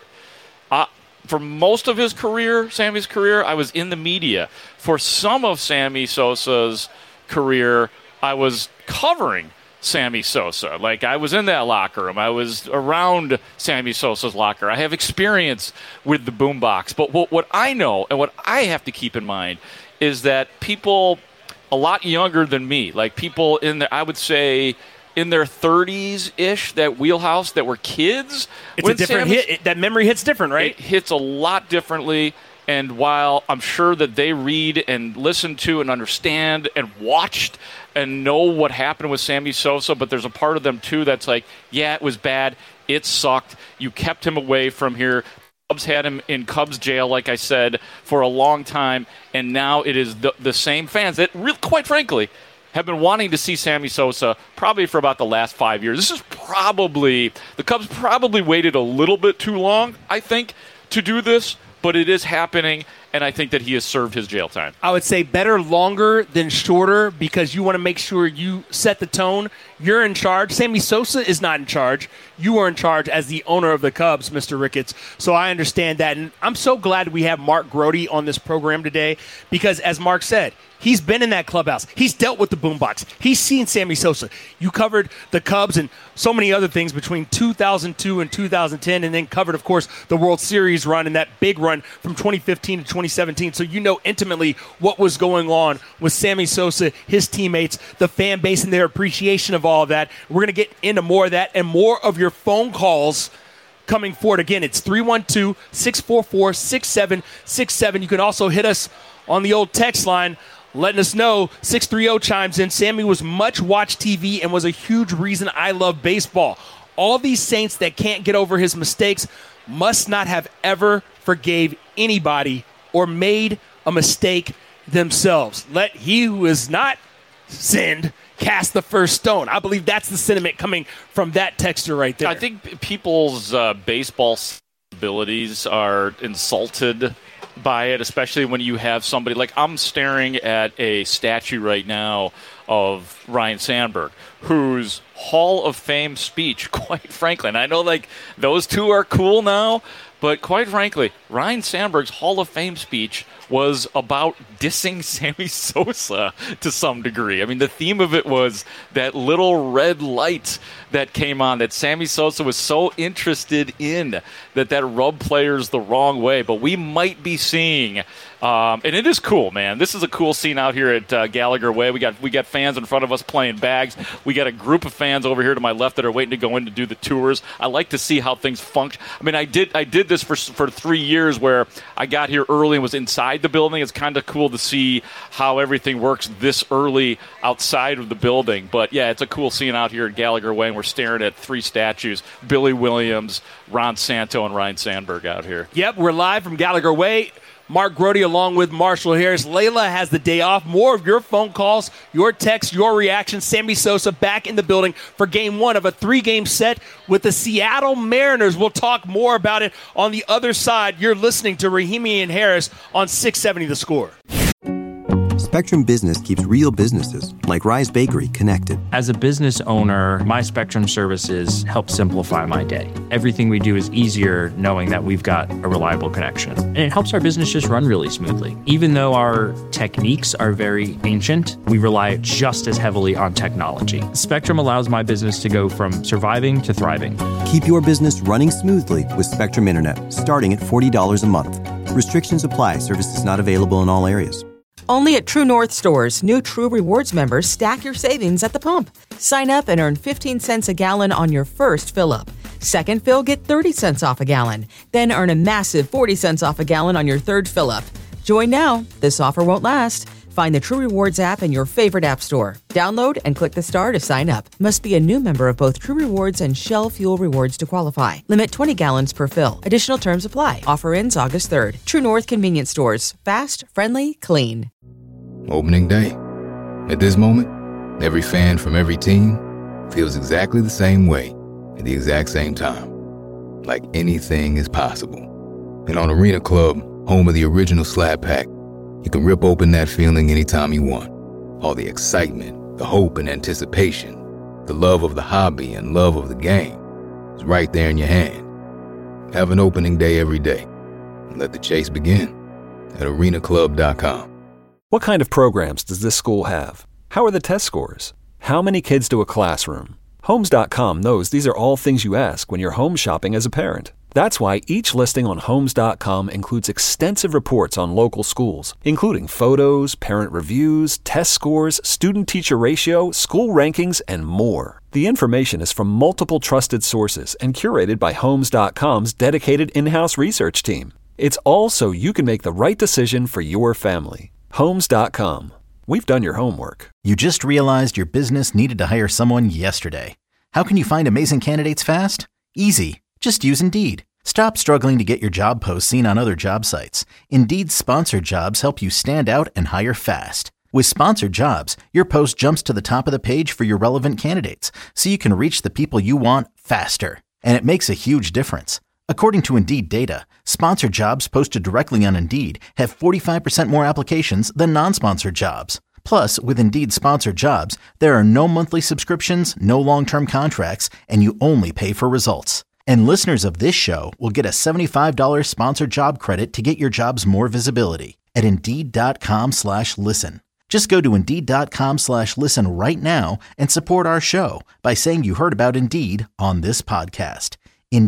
for most of his career, Sammy's career, I was in the media. For some of Sammy Sosa's career, I was covering Sammy Sosa. Like, I was in that locker room. I was around Sammy Sosa's locker. I have experience with the boombox. But what I know and what I have to keep in mind is that people a lot younger than me, like people in the, I would say, in their 30s-ish, that wheelhouse, that were kids. It's a different hit. That memory hits different, right? It hits a lot differently. And while I'm sure that they read and listen to and understand and watched and know what happened with Sammy Sosa, but there's a part of them, too, that's like, yeah, it was bad. It sucked. You kept him away from here. Cubs had him in Cubs jail, like I said, for a long time. And now it is the same fans that, quite frankly, have been wanting to see Sammy Sosa probably for about the last 5 years. This is probably, the Cubs probably waited a little bit too long, I think, to do this. But it is happening, and I think that he has served his jail time. I would say better longer than shorter because you want to make sure you set the tone. You're in charge. Sammy Sosa is not in charge. You are in charge as the owner of the Cubs, Mr. Ricketts. So I understand that. And I'm so glad we have Mark Grote on this program today because, as Mark said, he's been in that clubhouse. He's dealt with the boombox. He's seen Sammy Sosa. You covered the Cubs and so many other things between 2002 and 2010 and then covered, of course, the World Series run and that big run from 2015 to 2017. So you know intimately what was going on with Sammy Sosa, his teammates, the fan base, and their appreciation of all of that. We're going to get into more of that and more of your phone calls coming forward. Again, it's 312-644-6767. You can also hit us on the old text line, letting us know. 630 chimes in. Sammy was much watched TV and was a huge reason I love baseball. All these Saints that can't get over his mistakes must not have ever forgave anybody or made a mistake themselves. Let he who is not sinned cast the first stone. I believe that's the sentiment coming from that texter right there. I think people's baseball abilities are insulted by it, especially when you have somebody like I'm staring at a statue right now of Ryne Sandberg, whose Hall of Fame speech, quite frankly, and I know like those two are cool now, But quite frankly, Ryne Sandberg's Hall of Fame speech was about dissing Sammy Sosa to some degree. I mean, the theme of it was that little red light that came on that Sammy Sosa was so interested in that rubbed players the wrong way. But we might be seeing, and it is cool, man. This is a cool scene out here at Gallagher Way. We got fans in front of us playing bags. We got a group of fans over here to my left that are waiting to go in to do the tours. I like to see how things function. I mean, I did this for 3 years where I got here early and was inside the building. It's kind of cool to see how everything works this early outside of the building. But yeah, it's a cool scene out here at Gallagher Way, and we're staring at 3 statues: Billy Williams, Ron Santo, and Ryne Sandberg out here. Yep, we're live from Gallagher Way. Mark Grody along with Marshall Harris. Layla has the day off. More of your phone calls, your texts, your reactions. Sammy Sosa back in the building for Game 1 of a 3-game set with the Seattle Mariners. We'll talk more about it on the other side. You're listening to Rahimi and Harris on 670 The Score. Spectrum Business keeps real businesses, like Rise Bakery, connected. As a business owner, my Spectrum services help simplify my day. Everything we do is easier knowing that we've got a reliable connection. And it helps our business just run really smoothly. Even though our techniques are very ancient, we rely just as heavily on technology. Spectrum allows my business to go from surviving to thriving. Keep your business running smoothly with Spectrum Internet, starting at $40 a month. Restrictions apply. Services not available in all areas. Only at True North stores, new True Rewards members stack your savings at the pump. Sign up and earn 15 cents a gallon on your first fill-up. Second fill, get 30 cents off a gallon. Then earn a massive 40 cents off a gallon on your third fill-up. Join now. This offer won't last. Find the True Rewards app in your favorite app store. Download and click the star to sign up. Must be a new member of both True Rewards and Shell Fuel Rewards to qualify. Limit 20 gallons per fill. Additional terms apply. Offer ends August 3rd. True North Convenience Stores. Fast, friendly, clean. Opening day. At this moment, every fan from every team feels exactly the same way at the exact same time. Like anything is possible. And on Arena Club, home of the original Slab Pack, you can rip open that feeling anytime you want. All the excitement, the hope and anticipation, the love of the hobby and love of the game is right there in your hand. Have an opening day every day and let the chase begin at arenaclub.com. What kind of programs does this school have? How are the test scores? How many kids do a classroom? Homes.com knows these are all things you ask when you're home shopping as a parent. That's why each listing on Homes.com includes extensive reports on local schools, including photos, parent reviews, test scores, student-teacher ratio, school rankings, and more. The information is from multiple trusted sources and curated by Homes.com's dedicated in-house research team. It's all so you can make the right decision for your family. Homes.com. We've done your homework. You just realized your business needed to hire someone yesterday. How can you find amazing candidates fast? Easy. Just use Indeed. Stop struggling to get your job posts seen on other job sites. Indeed's sponsored jobs help you stand out and hire fast. With sponsored jobs, your post jumps to the top of the page for your relevant candidates, so you can reach the people you want faster. And it makes a huge difference. According to Indeed data, sponsored jobs posted directly on Indeed have 45% more applications than non-sponsored jobs. Plus, with Indeed sponsored jobs, there are no monthly subscriptions, no long-term contracts, and you only pay for results. And listeners of this show will get a $75 sponsored job credit to get your jobs more visibility at Indeed.com/listen. Just go to Indeed.com/listen right now and support our show by saying you heard about Indeed on this podcast.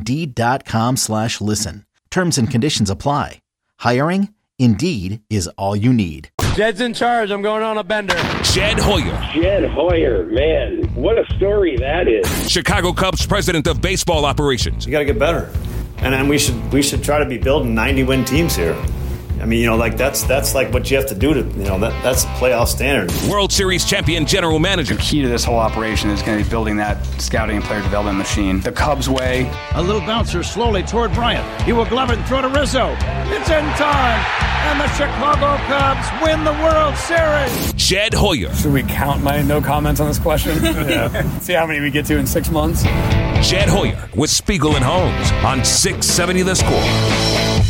Indeed.com/listen. Terms and conditions apply. Hiring? Indeed is all you need. Jed's in charge. I'm going on a bender. Jed Hoyer. Jed Hoyer, man, what a story that is. Chicago Cubs president of baseball operations. You got to get better. And then we should try to be building 90-win teams here. I mean, that's like what you have to do to, that's a playoff standard. World Series champion general manager. The key to this whole operation is going to be building that scouting and player development machine. The Cubs way. A little bouncer slowly toward Bryant. He will glove it and throw to Rizzo. It's in time. And the Chicago Cubs win the World Series. Jed Hoyer. Should we count my no comments on this question? Yeah. See how many we get to in 6 months. Jed Hoyer with Spiegel and Holmes on 670 The Score.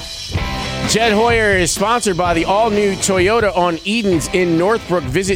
Jed Hoyer is sponsored by the all-new Toyota on Edens in Northbrook. Visit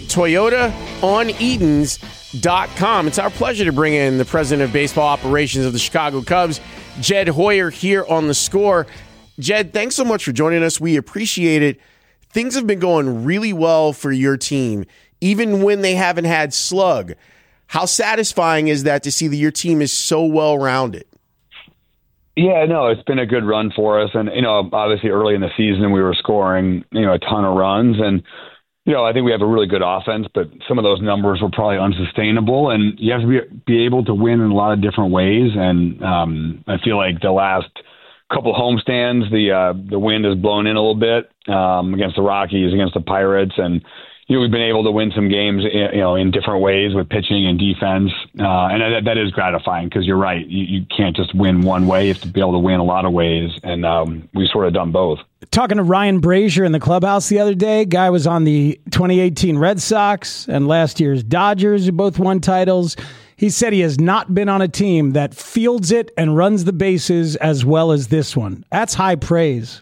ToyotaOnEdens.com. It's our pleasure to bring in the president of baseball operations of the Chicago Cubs, Jed Hoyer here on The Score. Jed, thanks so much for joining us. We appreciate it. Things have been going really well for your team, even when they haven't had slug. How satisfying is that to see that your team is so well-rounded? Yeah, no, it's been a good run for us. And, obviously early in the season we were scoring, a ton of runs. And, I think we have a really good offense, but some of those numbers were probably unsustainable. And you have to be able to win in a lot of different ways. And I feel like the last couple homestands, the wind has blown in a little bit against the Rockies, against the Pirates, and we've been able to win some games, in different ways with pitching and defense, and that is gratifying because you're right, you can't just win one way; you have to be able to win a lot of ways, and we sort of done both. Talking to Ryan Brazier in the clubhouse the other day, guy was on the 2018 Red Sox and last year's Dodgers, who both won titles. He said he has not been on a team that fields it and runs the bases as well as this one. That's high praise.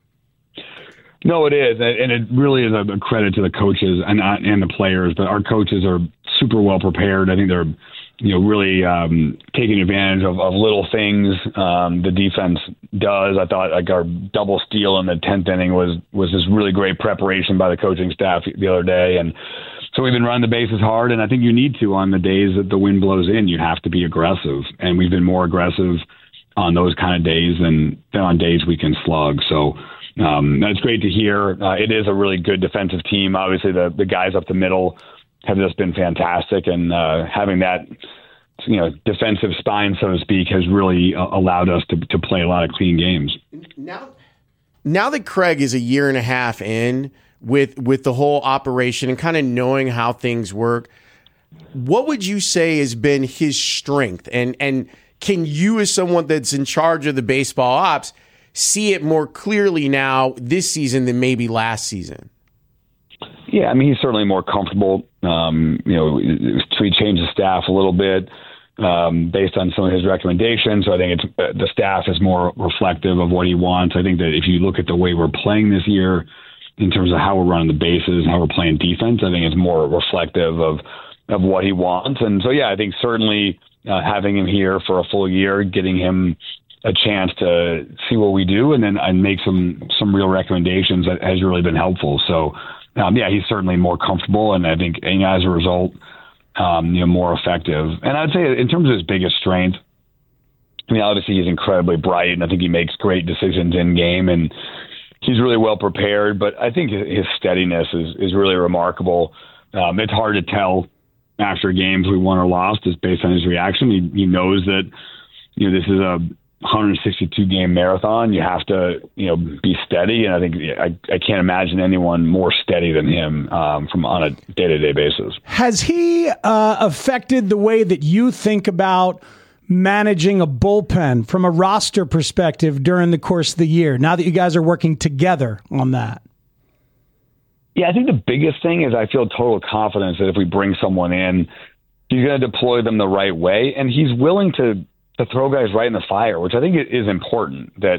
No, it is, and it really is a credit to the coaches and the players. But our coaches are super well prepared. I think they're, really taking advantage of little things the defense does. I thought like our double steal in the 10th inning was this really great preparation by the coaching staff the other day, and so we've been running the bases hard. And I think you need to on the days that the wind blows in. You have to be aggressive, and we've been more aggressive on those kind of days than on days we can slug. So. That's great to hear. It is a really good defensive team. Obviously, the guys up the middle have just been fantastic, and having that, defensive spine, so to speak, has really allowed us to play a lot of clean games. Now that Craig is a year and a half in with the whole operation and kind of knowing how things work, what would you say has been his strength? And can you, as someone that's in charge of the baseball ops, see it more clearly now this season than maybe last season? Yeah, I mean, he's certainly more comfortable. He changed the staff a little bit based on some of his recommendations. So I think the staff is more reflective of what he wants. I think that if you look at the way we're playing this year in terms of how we're running the bases, how we're playing defense, I think it's more reflective of what he wants. And so, yeah, I think certainly having him here for a full year, getting him a chance to see what we do and make some real recommendations that has really been helpful. So, he's certainly more comfortable, and I think as a result, more effective. And I'd say in terms of his biggest strength, I mean, obviously he's incredibly bright, and I think he makes great decisions in game, and he's really well prepared. But I think his steadiness is really remarkable. It's hard to tell after games we won or lost just based on his reaction. He knows that this is a 162 game marathon. You have to, be steady. And I think I can't imagine anyone more steady than him on a day-to-day basis. Has he affected the way that you think about managing a bullpen from a roster perspective during the course of the year, now that you guys are working together on that? Yeah, I think the biggest thing is I feel total confidence that if we bring someone in, he's going to deploy them the right way. And he's willing to throw guys right in the fire, which I think is important, that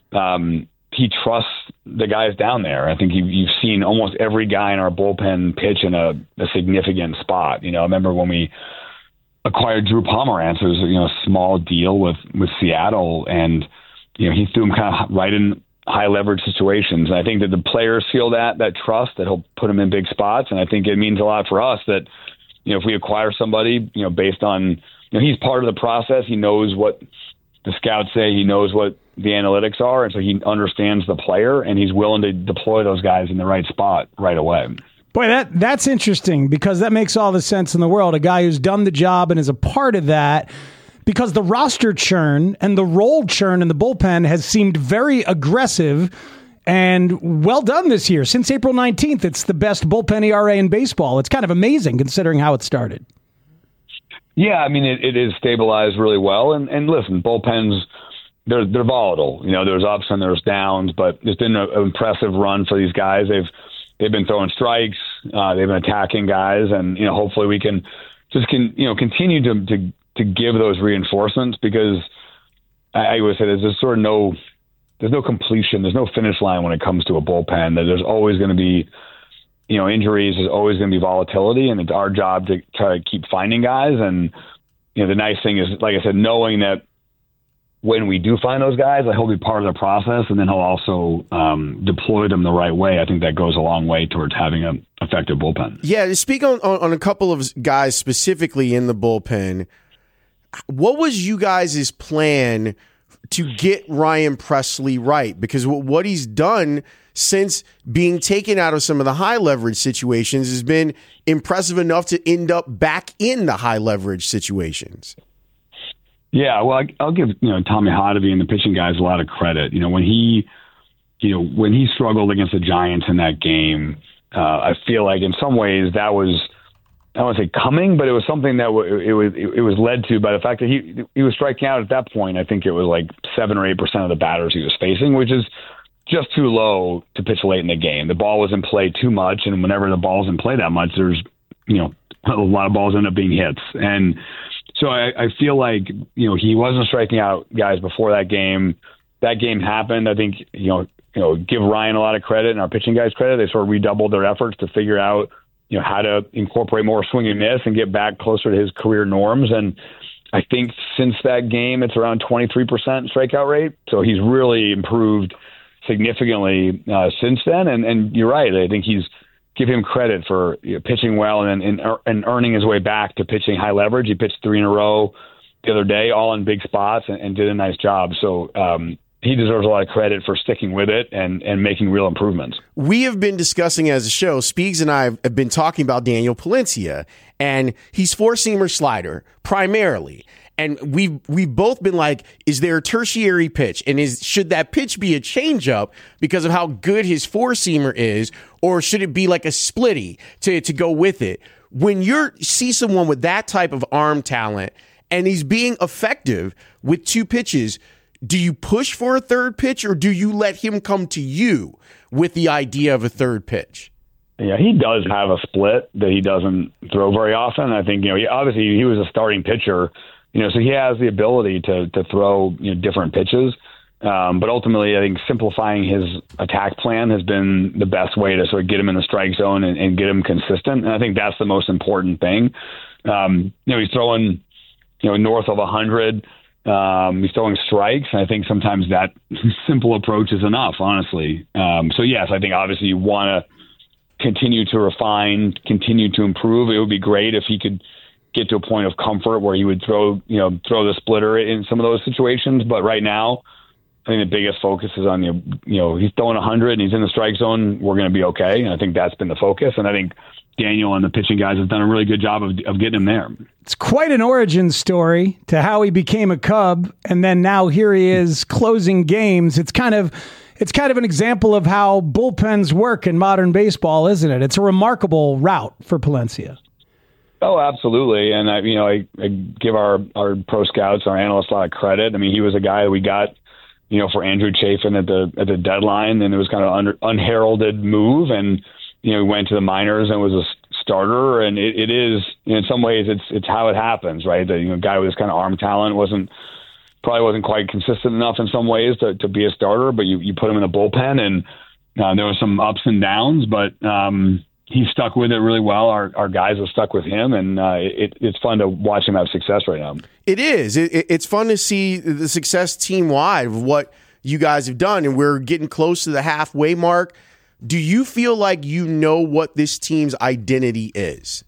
he trusts the guys down there. I think you've seen almost every guy in our bullpen pitch in a significant spot. I remember when we acquired Drew Pomeranz, it was a small deal with Seattle, and he threw him kind of right in high leverage situations. And I think that the players feel that trust, that he'll put them in big spots. And I think it means a lot for us that, if we acquire somebody, based on, he's part of the process. He knows what the scouts say. He knows what the analytics are. And so he understands the player, and he's willing to deploy those guys in the right spot right away. Boy, that's interesting, because that makes all the sense in the world. A guy who's done the job and is a part of that, because the roster churn and the role churn in the bullpen has seemed very aggressive and well done this year. Since April 19th, it's the best bullpen ERA in baseball. It's kind of amazing considering how it started. Yeah, I mean, it is stabilized really well. And listen, bullpens, they're volatile. There's ups and there's downs, but it's been an impressive run for these guys. They've been throwing strikes. They've been attacking guys, and hopefully we can just continue to give those reinforcements, because I would say there's sort of there's no completion, there's no finish line when it comes to a bullpen. There's always going to be injuries, there's always going to be volatility, and it's our job to try to keep finding guys. And the nice thing is, like I said, knowing that when we do find those guys, he'll be part of the process, and then he'll also deploy them the right way. I think that goes a long way towards having an effective bullpen. Yeah, to speak on a couple of guys specifically in the bullpen, what was you guys' plan to get Ryan Pressly right? Because what he's done since being taken out of some of the high leverage situations has been impressive enough to end up back in the high leverage situations. Yeah, well, I'll give Tommy Hotovy and the pitching guys a lot of credit. When he struggled against the Giants in that game, I feel like in some ways that was, I don't want to say coming, but it was something that it was led to by the fact that he was striking out at that point. I think it was like 7 or 8% of the batters he was facing, which is just too low to pitch late in the game. The ball was in play too much, and whenever the ball's in play that much, there's a lot of balls end up being hits. And so I feel like, he wasn't striking out guys before that game. That game happened. I think, give Ryan a lot of credit and our pitching guys credit. They sort of redoubled their efforts to figure out, how to incorporate more swing and miss and get back closer to his career norms. And I think since that game, it's around 23% strikeout rate. So he's really improved significantly since then. And you're right. I think give him credit for pitching well and earning his way back to pitching high leverage. He pitched 3 in a row the other day, all in big spots, and did a nice job. So he deserves a lot of credit for sticking with it and making real improvements. We have been discussing as a show, Speaks and I have been talking about Daniel Palencia, and he's 4-seamer slider primarily. And we've both been like, is there a tertiary pitch? And should that pitch be a changeup because of how good his 4-seamer is, or should it be like a splitty to go with it? When you see someone with that type of arm talent and he's being effective with 2 pitches, do you push for a third pitch, or do you let him come to you with the idea of a third pitch? Yeah, he does have a split that he doesn't throw very often. I think, obviously he was a starting pitcher, so he has the ability to throw different pitches. But ultimately, I think simplifying his attack plan has been the best way to sort of get him in the strike zone and get him consistent. And I think that's the most important thing. He's throwing, north of 100. He's throwing strikes. And I think sometimes that simple approach is enough, honestly. So yes, I think obviously you want to continue to refine, continue to improve. It would be great if he could get to a point of comfort where he would throw the splitter in some of those situations. But right now, I think the biggest focus is on, he's throwing 100 and he's in the strike zone. We're going to be okay. And I think that's been the focus. And I think Daniel and the pitching guys have done a really good job of getting him there. It's quite an origin story to how he became a Cub. And then now here he is closing games. It's kind of an example of how bullpens work in modern baseball, isn't it? It's a remarkable route for Palencia. Oh, absolutely. And I give our pro scouts, our analysts, a lot of credit. I mean, he was a guy that we got, for Andrew Chafin at the deadline, and it was kind of unheralded move. And, he went to the minors and was a starter. And it is, in some ways, it's how it happens, right? The guy with this kind of arm talent probably wasn't quite consistent enough in some ways to be a starter, but you put him in the bullpen, and there were some ups and downs, but he stuck with it really well. Our guys have stuck with him, and it's fun to watch him have success right now. It is. It's fun to see the success team-wide of what you guys have done, and we're getting close to the halfway mark. Do you feel like you know what this team's identity is?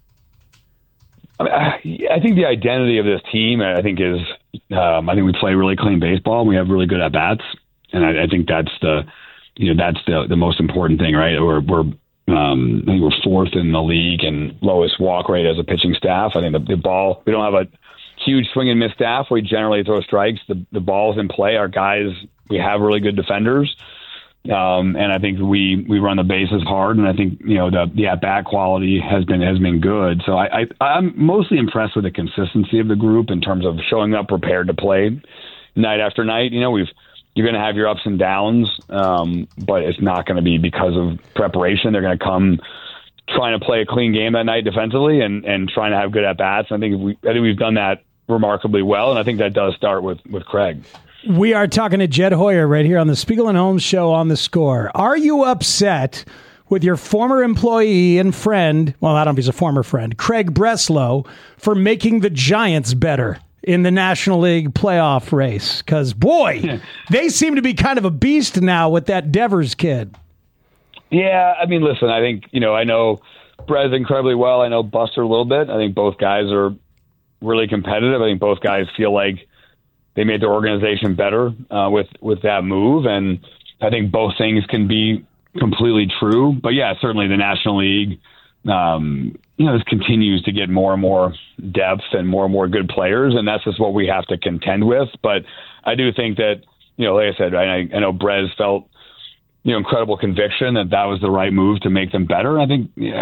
I think the identity of this team, I think we play really clean baseball. We have really good at bats, and I think that's the most important thing, right? I think we're 4th in the league and lowest walk rate as a pitching staff. I think the ball, we don't have a huge swing and miss staff. We generally throw strikes. The ball's in play. Our guys, we have really good defenders. And I think we run the bases hard, and I think the at bat quality has been good. So I'm mostly impressed with the consistency of the group in terms of showing up prepared to play night after night. You're going to have your ups and downs, but it's not going to be because of preparation. They're going to come trying to play a clean game that night defensively and trying to have good at bats. I think we've done that remarkably well, and I think that does start with Craig. We are talking to Jed Hoyer right here on the Spiegel and Holmes Show on The Score. Are you upset with your former employee and friend, well, I don't know if he's a former friend, Craig Breslow, for making the Giants better in the National League playoff race? Because, boy, they seem to be kind of a beast now with that Devers kid. Yeah, I mean, listen, I think, I know Brez incredibly well. I know Buster a little bit. I think both guys are really competitive. I think both guys feel like they made their organization better with that move. And I think both things can be completely true. But, yeah, certainly the National League, this continues to get more and more depth and more good players, and that's just what we have to contend with. But I do think that, like I said, I know Brez felt, incredible conviction that was the right move to make them better. I think he's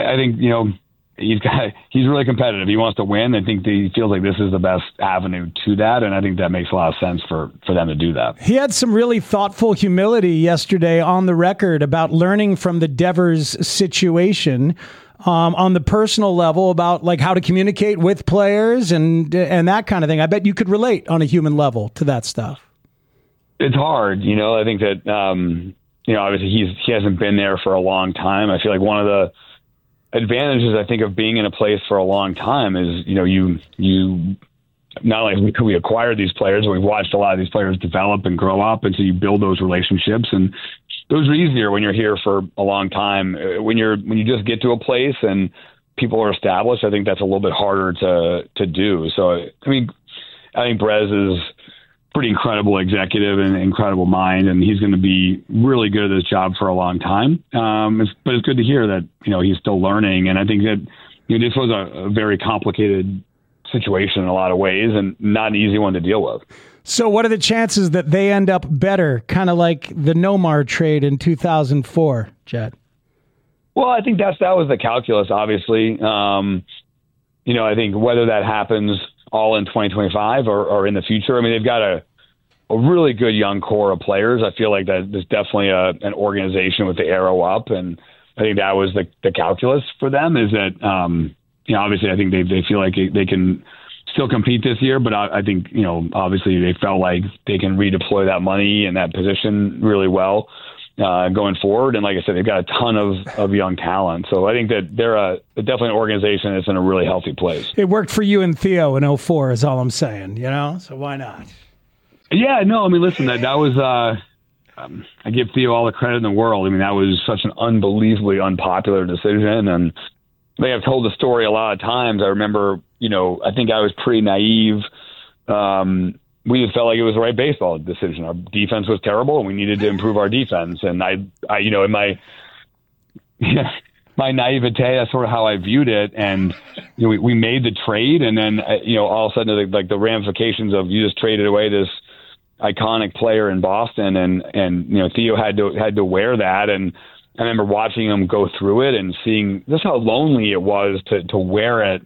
really competitive. He wants to win. I think he feels like this is the best avenue to that, and I think that makes a lot of sense for them to do that. He had some really thoughtful humility yesterday on the record about learning from the Devers situation. On the personal level, about like how to communicate with players and that kind of thing. I bet you could relate on a human level to that stuff. It's hard, I think that obviously he hasn't been there for a long time. I feel like one of the advantages I think of being in a place for a long time is you not only we acquired these players, but we've watched a lot of these players develop and grow up, and so you build those relationships, and those are easier when you're here for a long time. When you just get to a place and people are established, I think that's a little bit harder to do. So, I mean, I think Brez is pretty incredible executive and incredible mind, and he's going to be really good at this job for a long time. But it's good to hear that, he's still learning. And I think that this was a very complicated situation in a lot of ways and not an easy one to deal with. So what are the chances that they end up better, kind of like the Nomar trade in 2004, Jed? Well, I think that was the calculus, obviously. I think whether that happens all in 2025 or in the future, I mean, they've got a really good young core of players. I feel like that there's definitely an organization with the arrow up, and I think that was the calculus for them is that, obviously I think they feel like they can still compete this year, but I think, obviously they felt like they can redeploy that money in that position really well going forward. And like I said, they've got a ton of young talent. So I think that they're definitely an organization that's in a really healthy place. It worked for you and Theo in 2004 is all I'm saying, so why not? Yeah, no, I mean, listen, that was, I give Theo all the credit in the world. I mean, that was such an unbelievably unpopular decision. And they have told the story a lot of times. I remember, I think I was pretty naive. We just felt like it was the right baseball decision. Our defense was terrible, and we needed to improve our defense. And I in my naivete, that's sort of how I viewed it. And we made the trade, and then all of a sudden, like the ramifications of you just traded away this iconic player in Boston, and Theo had to wear that. And I remember watching him go through it and seeing just how lonely it was to wear it,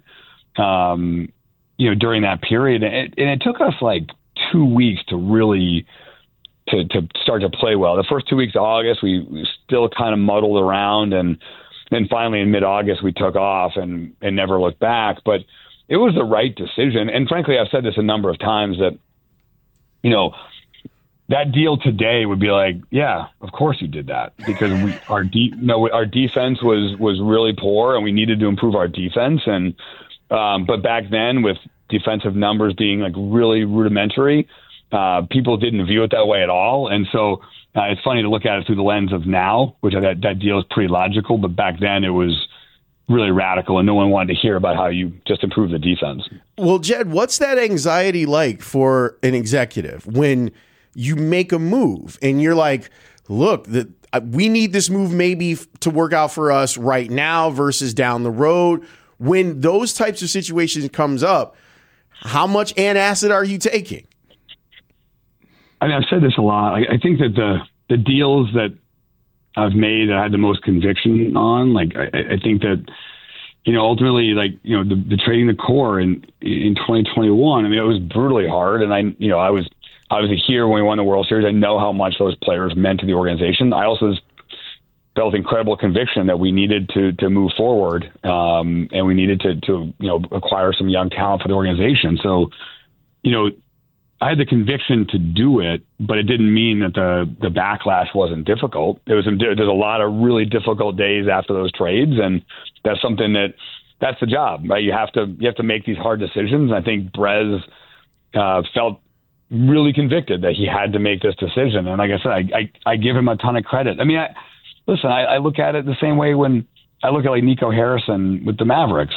during that period. And it took us like 2 weeks to really to start to play well. The first 2 weeks of August, we still kind of muddled around, and then finally in mid-August we took off and never looked back. But it was the right decision. And frankly, I've said this a number of times that, that deal today would be like, yeah, of course you did that, because our defense was really poor, and we needed to improve our defense. And but back then, with defensive numbers being like really rudimentary, people didn't view it that way at all. And so it's funny to look at it through the lens of now, which that deal is pretty logical. But back then, it was really radical, and no one wanted to hear about how you just improve the defense. Well, Jed, what's that anxiety like for an executive when you make a move and you're like, look, we need this move maybe to work out for us right now versus down the road? When those types of situations comes up, how much antacid are you taking? I mean, I've said this a lot. I think that the deals that I've made that I had the most conviction on, like I think that, ultimately, like, the trading the core in 2021, I mean, it was brutally hard. And I was obviously here when we won the World Series. I know how much those players meant to the organization. I also felt incredible conviction that we needed to move forward, and we needed to acquire some young talent for the organization. So, I had the conviction to do it, but it didn't mean that the backlash wasn't difficult. There's a lot of really difficult days after those trades, and that's something that's the job, right? You have to make these hard decisions. And I think Brez felt really convicted that he had to make this decision. And like I said, I give him a ton of credit. I mean, I look at it the same way when I look at like Nico Harrison with the Mavericks.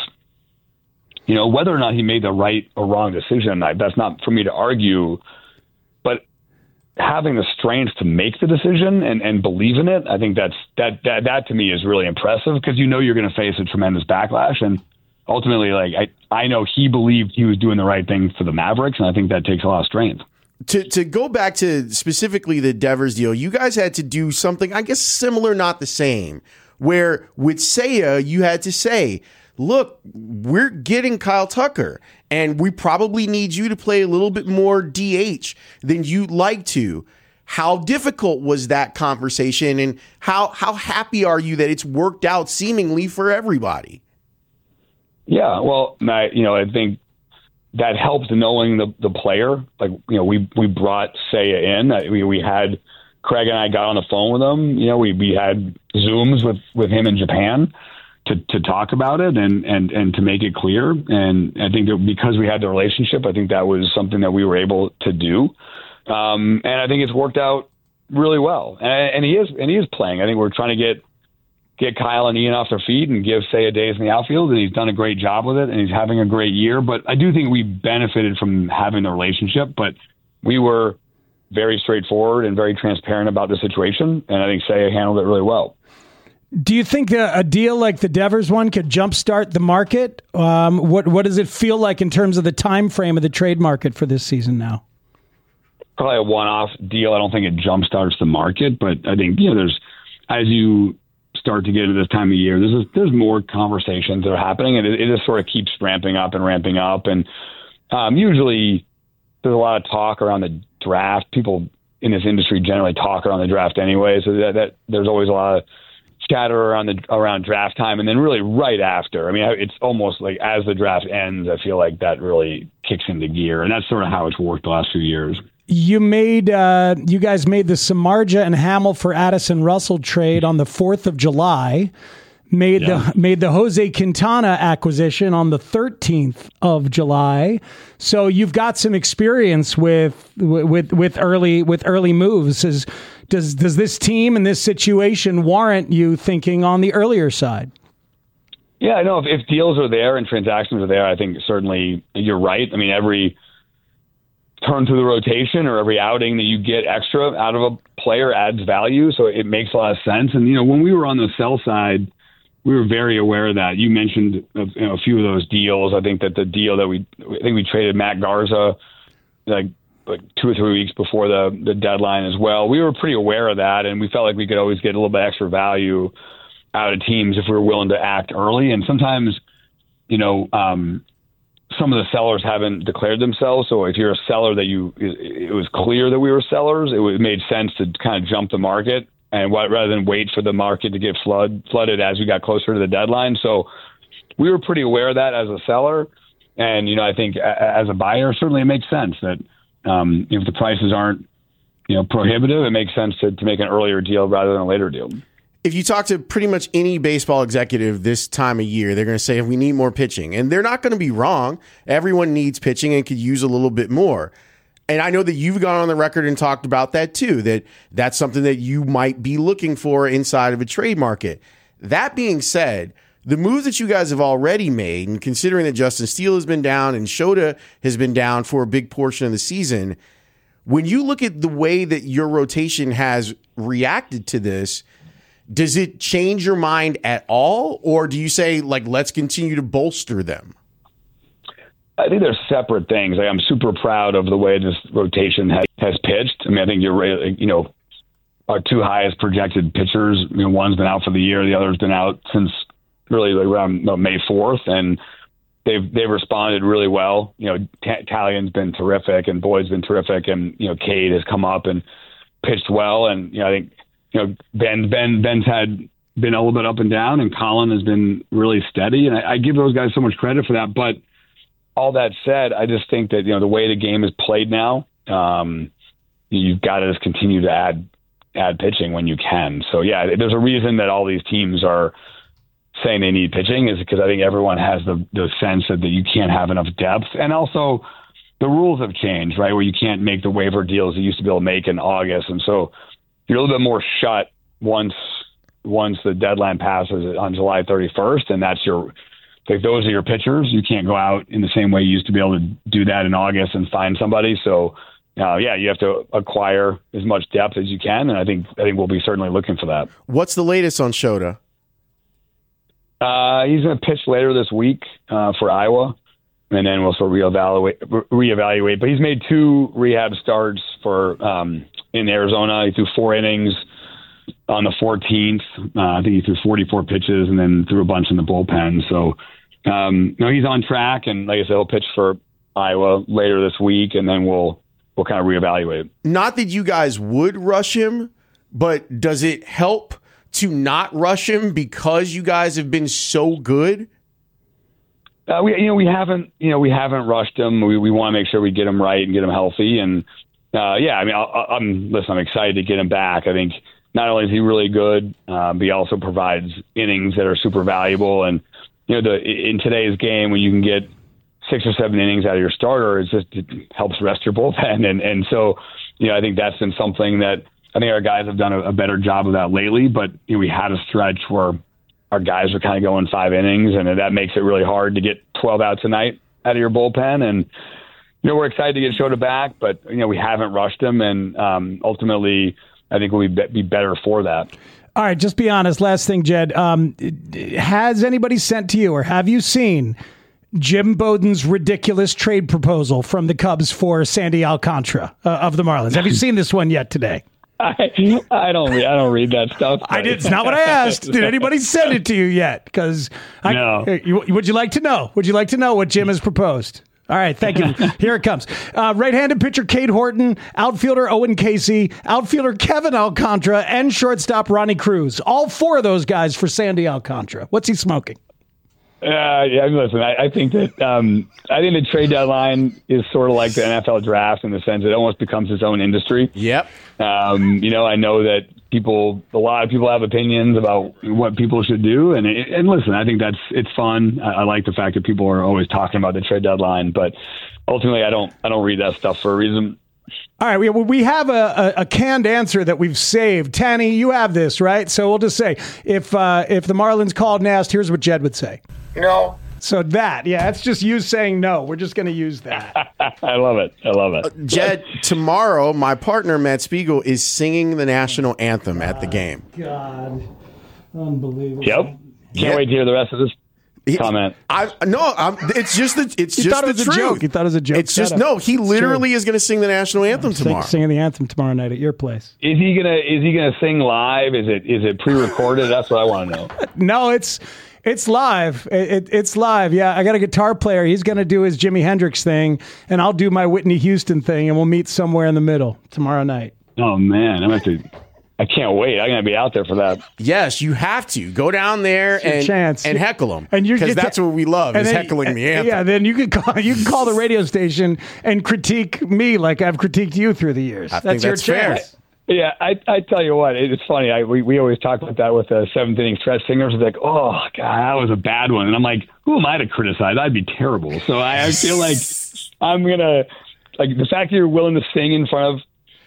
Whether or not he made the right or wrong decision, that's not for me to argue. But having the strength to make the decision and believe in it, I think that to me is really impressive, because you're going to face a tremendous backlash. And ultimately, I know he believed he was doing the right thing for the Mavericks, and I think that takes a lot of strength. To go back to specifically the Devers deal, you guys had to do something, I guess, similar, not the same, where with Seiya, you had to say, look, we're getting Kyle Tucker, and we probably need you to play a little bit more DH than you'd like to. How difficult was that conversation, and how happy are you that it's worked out seemingly for everybody? Yeah, well, I think that helped knowing the player. We brought Seiya in. We had Craig and I got on the phone with him. We had Zooms with him in Japan to talk about it and to make it clear. And I think that because we had the relationship, I think that was something that we were able to do. And I think it's worked out really well. And he is playing. I think we're trying to get Kyle and Ian off their feet and give Seiya days in the outfield, and he's done a great job with it, and he's having a great year. But I do think we benefited from having the relationship, but we were very straightforward and very transparent about the situation, and I think Seiya handled it really well. Do you think a deal like the Devers one could jumpstart the market? What does it feel like in terms of the time frame of the trade market for this season now? Probably a one-off deal. I don't think it jumpstarts the market, but I think there's, as you start to get into this time of year, there's more conversations that are happening, and it just sort of keeps ramping up. And usually there's a lot of talk around the draft. People in this industry generally talk around the draft anyway, so that there's always a lot of chatter around draft time, and then really right after. I mean, it's almost like as the draft ends, I feel like that really kicks into gear, and that's sort of how it's worked the last few years. You guys made the Samardzija and Hamill for Addison Russell trade on the 4th of July. Made the Jose Quintana acquisition on the 13th of July. So you've got some experience with early moves. Does this team and this situation warrant you thinking on the earlier side? Yeah, I know if deals are there and transactions are there, I think certainly you're right. I mean, every turn through the rotation or every outing that you get extra out of a player adds value. So it makes a lot of sense. And, when we were on the sell side, we were very aware of that. You mentioned a few of those deals. I think that the deal that we traded Matt Garza like 2 or 3 weeks before the deadline as well. We were pretty aware of that, and we felt like we could always get a little bit extra value out of teams if we were willing to act early. And sometimes, some of the sellers haven't declared themselves. So if you're a seller it was clear that we were sellers, it made sense to kind of jump the market and rather than wait for the market to get flooded as we got closer to the deadline. So we were pretty aware of that as a seller. And, I think as a buyer, certainly it makes sense that if the prices aren't, prohibitive, it makes sense to make an earlier deal rather than a later deal. If you talk to pretty much any baseball executive this time of year, they're going to say, we need more pitching. And they're not going to be wrong. Everyone needs pitching and could use a little bit more. And I know that you've gone on the record and talked about that too, that's something that you might be looking for inside of a trade market. That being said, the moves that you guys have already made, and considering that Justin Steele has been down and Shota has been down for a big portion of the season, when you look at the way that your rotation has reacted to this, does it change your mind at all? Or do you say, let's continue to bolster them? I think they're separate things. I'm super proud of the way this rotation has pitched. I mean, I think you're right. Our two highest projected pitchers, one's been out for the year, the other's been out since really around May 4th, and they've responded really well. Talian's been terrific, and Boyd's been terrific, and Cade has come up and pitched well, and I think Ben's had been a little bit up and down, and Colin has been really steady, and I give those guys so much credit for that. But all that said, I just think that the way the game is played now, you've got to just continue to add pitching when you can. So yeah, there's a reason that all these teams are saying they need pitching, is because I think everyone has the sense that you can't have enough depth. And also, the rules have changed, right? Where you can't make the waiver deals you used to be able to make in August. And so you're a little bit more shut once the deadline passes on July 31st. And that's those are your pitchers. You can't go out in the same way you used to be able to do that in August and find somebody. So, you have to acquire as much depth as you can. And I think we'll be certainly looking for that. What's the latest on Shota? He's going to pitch later this week for Iowa, and then we'll sort of reevaluate. But he's made 2 rehab starts for in Arizona. He threw 4 innings on the 14th. I think he threw 44 pitches and then threw a bunch in the bullpen. So, he's on track, and like I said, he'll pitch for Iowa later this week, and then we'll kind of reevaluate. Not that you guys would rush him, but does it help to not rush him because you guys have been so good? We haven't rushed him. We want to make sure we get him right and get him healthy. And I'm excited to get him back. I think not only is he really good, but he also provides innings that are super valuable. And in today's game, when you can get 6 or 7 innings out of your starter, it helps rest your bullpen. And so I think that's been something that I think our guys have done a better job of that lately. But we had a stretch where our guys were kind of going 5 innings, and that makes it really hard to get 12 outs a night out of your bullpen. And we're excited to get Shota back, but we haven't rushed him, and ultimately I think we'll be better for that. All right, just be honest. Last thing, Jed. Has anybody sent to you, or have you seen Jim Bowden's ridiculous trade proposal from the Cubs for Sandy Alcantara of the Marlins? Have you seen this one yet today? I don't read that stuff. It's not what I asked. Did anybody send it to you yet? Because no. Would you like to know? Would you like to know what Jim has proposed? All right, thank you. Here it comes. Right-handed pitcher Cade Horton, outfielder Owen Casey, outfielder Kevin Alcantara, and shortstop Ronnie Cruz. All 4 of those guys for Sandy Alcantara. What's he smoking? Listen, I think that the trade deadline is sort of like the NFL draft in the sense it almost becomes its own industry. Yep. I know that a lot of people have opinions about what people should do, and listen, I think it's fun. I like the fact that people are always talking about the trade deadline, but ultimately, I don't read that stuff for a reason. All right, we have a canned answer that we've saved. Tanny, you have this, right? So we'll just say if the Marlins called and asked, here's what Jed would say. No. So that's just you saying no. We're just going to use that. I love it. Jed, tomorrow, my partner, Matt Spiegel, is singing the national anthem at the game. God. Unbelievable. Yep. Can't wait to hear the rest of this comment. It's just the truth. He thought it was a joke. It's just he literally is going to sing the national anthem tomorrow. Singing the anthem tomorrow night at your place. Is he gonna sing live? Is it pre-recorded? That's what I want to know. No, it's live. It's live. Yeah, I got a guitar player. He's going to do his Jimi Hendrix thing, and I'll do my Whitney Houston thing, and we'll meet somewhere in the middle tomorrow night. Oh man, I can't wait. I'm going to be out there for that. Yes, you have to go down there and heckle them, because that's what we love is heckling the anthem. Yeah, then you can call the radio station and critique me like I've critiqued you through the years. I think that's your fair. chance. Yeah, I tell you what, it's funny. We always talk about that with the 7th inning stretch singers. It's like, oh God, that was a bad one, and I'm like, who am I to criticize? I'd be terrible. So I feel like I'm gonna the fact that you're willing to sing in front of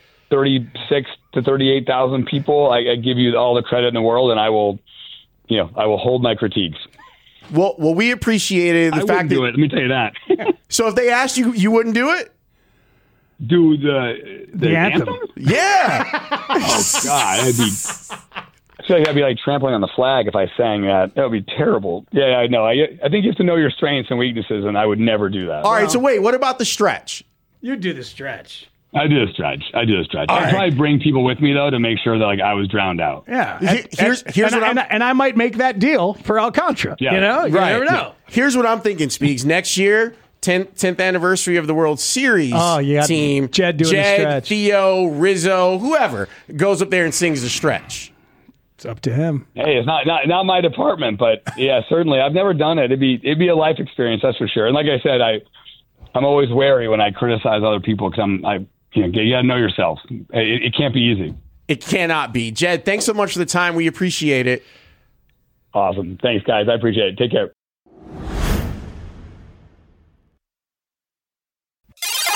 36 to 38,000 people. I give you all the credit in the world, and I will hold my critiques. Well, we appreciated the fact that do it. Let me tell you that. So if they asked you, you wouldn't do it. Do the anthem? Yeah. Oh God, I feel like I'd be like trampling on the flag if I sang that. That would be terrible. Yeah, I know. I think you have to know your strengths and weaknesses, and I would never do that. All right. So wait, what about the stretch? You do the stretch. I do the stretch. I'd probably bring people with me though to make sure that I was drowned out. Yeah. Here's what I might make that deal for Alcantara. Yeah. You never know. Yeah. Here's what I'm thinking, Speaks. Next year, 10th anniversary of the World Series team. Jed doing the stretch. Theo, Rizzo, whoever goes up there and sings the stretch. It's up to him. Hey, it's not my department, but yeah, certainly. I've never done it. It'd be a life experience, that's for sure. And like I said, I'm always wary when I criticize other people because you got to know yourself. It can't be easy. It cannot be. Jed, thanks so much for the time. We appreciate it. Awesome. Thanks, guys. I appreciate it. Take care.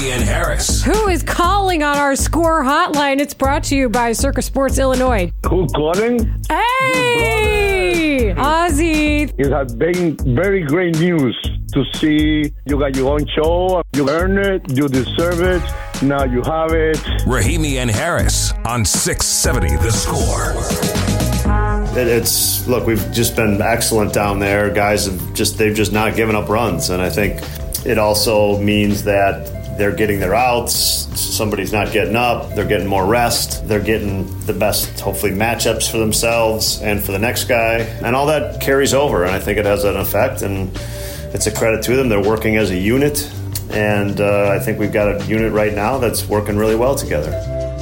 and Harris. Who is calling on our score hotline? It's brought to you by Circus Sports Illinois. Who calling? Hey, Ozzy. You have very great news to see. You got your own show. You earned it. You deserve it. Now you have it. Rahimi and Harris on 670 The Score. Look, we've just been excellent down there. Guys they've just not given up runs, and I think it also means that they're getting their outs. Somebody's not getting up. They're getting more rest. They're getting the best, hopefully, matchups for themselves and for the next guy, and all that carries over. And I think it has an effect, and it's a credit to them. They're working as a unit, and I think we've got a unit right now that's working really well together.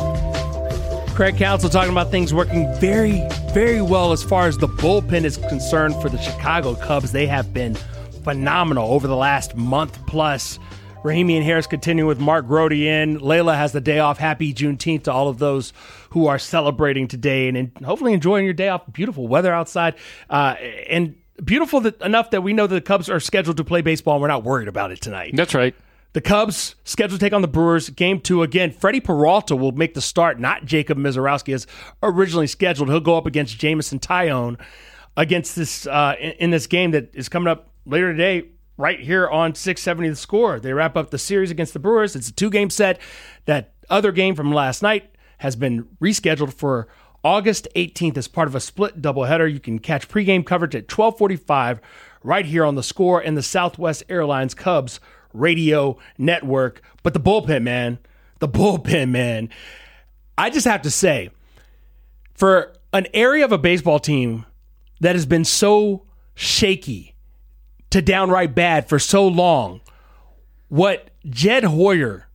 Craig Counsell talking about things working very, very well as far as the bullpen is concerned for the Chicago Cubs. They have been phenomenal over the last month plus. Rahimi and Harris continue with Mark Grote in. Layla has the day off. Happy Juneteenth to all of those who are celebrating today and hopefully enjoying your day off. Beautiful weather outside. And beautiful enough that we know that the Cubs are scheduled to play baseball and we're not worried about it tonight. That's right. The Cubs scheduled to take on the Brewers. Game 2 again. Freddie Peralta will make the start, not Jacob Mizorowski as originally scheduled. He'll go up against Jameson Taillon against this in this game that is coming up later today right here on 670 The Score. They wrap up the series against the Brewers. It's a 2-game set. That other game from last night has been rescheduled for August 18th as part of a split doubleheader. You can catch pregame coverage at 12:45 right here on The Score and the Southwest Airlines Cubs radio network. But the bullpen, man. I just have to say, for an area of a baseball team that has been so shaky to downright bad for so long, what Jed Hoyer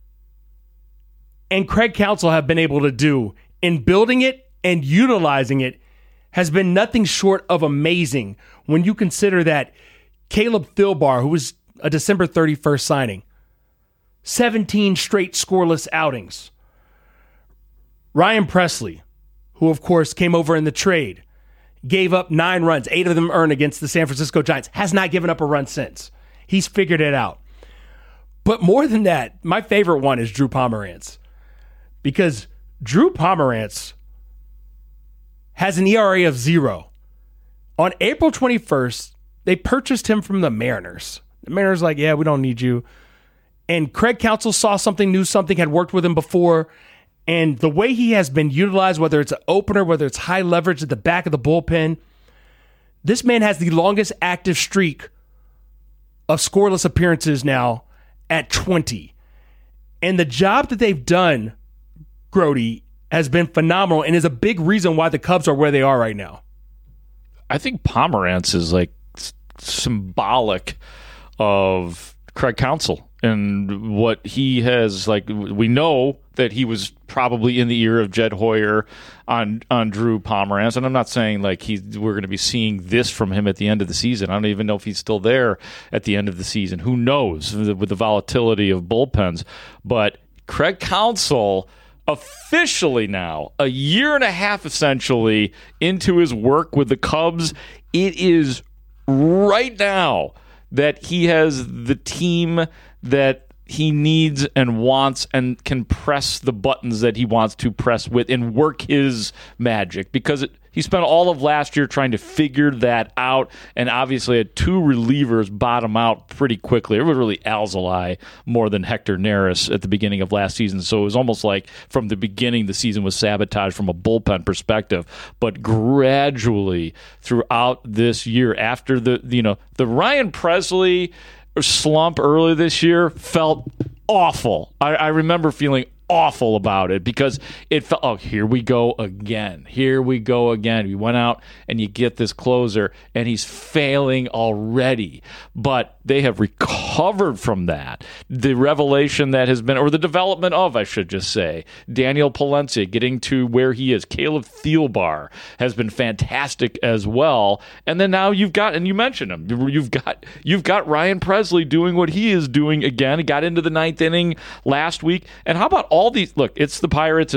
and Craig Counsell have been able to do in building it and utilizing it has been nothing short of amazing when you consider that Caleb Thielbar, who was a December 31st signing, 17 straight scoreless outings. Ryan Presley, who of course came over in the trade, gave up 9 runs, 8 of them earned against the San Francisco Giants, has not given up a run since. He's figured it out. But more than that, my favorite one is Drew Pomerantz. Because Drew Pomerantz has an ERA of 0. On April 21st, they purchased him from the Mariners. The Mariners like, yeah, we don't need you. And Craig Counsell saw something, knew something, had worked with him before. And the way he has been utilized, whether it's an opener, whether it's high leverage at the back of the bullpen, this man has the longest active streak of scoreless appearances now at 20. And the job that they've done, Grote, has been phenomenal and is a big reason why the Cubs are where they are right now. I think Pomerantz is like symbolic of Craig Counsell and what he has, like, we know that he was probably in the ear of Jed Hoyer on Drew Pomerantz, and I'm not saying like we're going to be seeing this from him at the end of the season. I don't even know if he's still there at the end of the season. Who knows with the volatility of bullpens? But Craig Counsell officially now, a year and a half essentially into his work with the Cubs, it is right now that he has the team that he needs and wants and can press the buttons that he wants to press with and work his magic, because he spent all of last year trying to figure that out and obviously had 2 relievers bottom out pretty quickly. It was really Alzolay more than Hector Neris at the beginning of last season, so it was almost like from the beginning the season was sabotaged from a bullpen perspective. But gradually throughout this year, after the Ryan Presley slump early this year felt awful. I remember feeling awful about it because it felt, oh, here we go again. We went out and you get this closer and he's failing already. But they have recovered from that. The revelation that has been, or the development of, I should just say, Daniel Palencia getting to where he is. Caleb Thielbar has been fantastic as well. And then now you've got, and you mentioned him, you've got Ryan Presley doing what he is doing again. He got into the 9th inning last week. And how about all these? Look, it's the Pirates.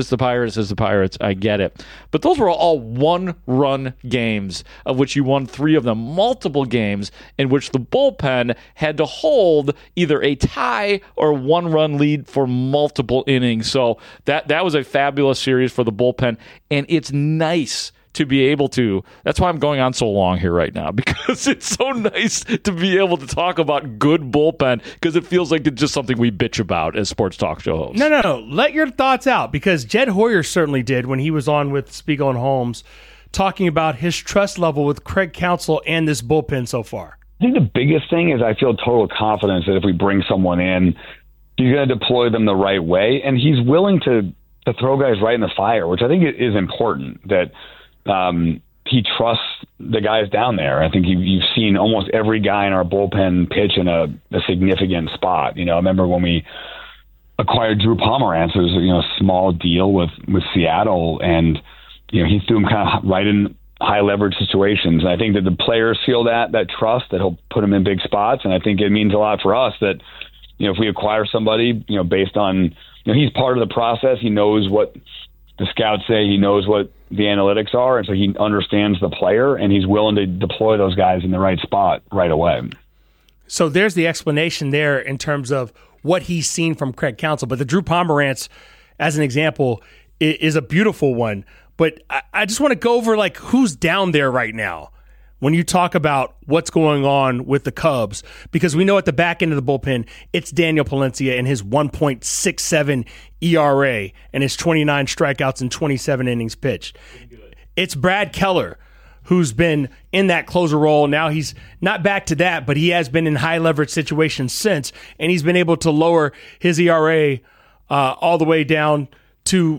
I get it. But those were all 1-run games, of which you won 3 of them. Multiple games in which the bullpen had to hold either a tie or 1-run lead for multiple innings. So that was a fabulous series for the bullpen, and it's nice to be able to. That's why I'm going on so long here right now, because it's so nice to be able to talk about good bullpen, because it feels like it's just something we bitch about as sports talk show hosts. No. Let your thoughts out, because Jed Hoyer certainly did when he was on with Spiegel and Holmes, talking about his trust level with Craig Counsell and this bullpen so far. I think the biggest thing is I feel total confidence that if we bring someone in, he's going to deploy them the right way, and he's willing to throw guys right in the fire, which I think is important, that he trusts the guys down there. I think you've seen almost every guy in our bullpen pitch in a significant spot. I remember when we acquired Drew Pomeranz, it was a small deal with Seattle, and he threw him kind of right in high leverage situations. And I think that the players feel that trust, that he'll put them in big spots. And I think it means a lot for us that if we acquire somebody, based on he's part of the process, he knows what the scouts say, he knows what the analytics are, and so he understands the player, and he's willing to deploy those guys in the right spot right away. So there's the explanation there in terms of what he's seen from Craig Counsell. But the Drew Pomeranz, as an example, is a beautiful one. But I just want to go over who's down there right now when you talk about what's going on with the Cubs, because we know at the back end of the bullpen, it's Daniel Palencia and his 1.67 ERA and his 29 strikeouts and 27 innings pitched. It's Brad Keller, who's been in that closer role. Now he's not back to that, but he has been in high leverage situations since, and he's been able to lower his ERA all the way down to,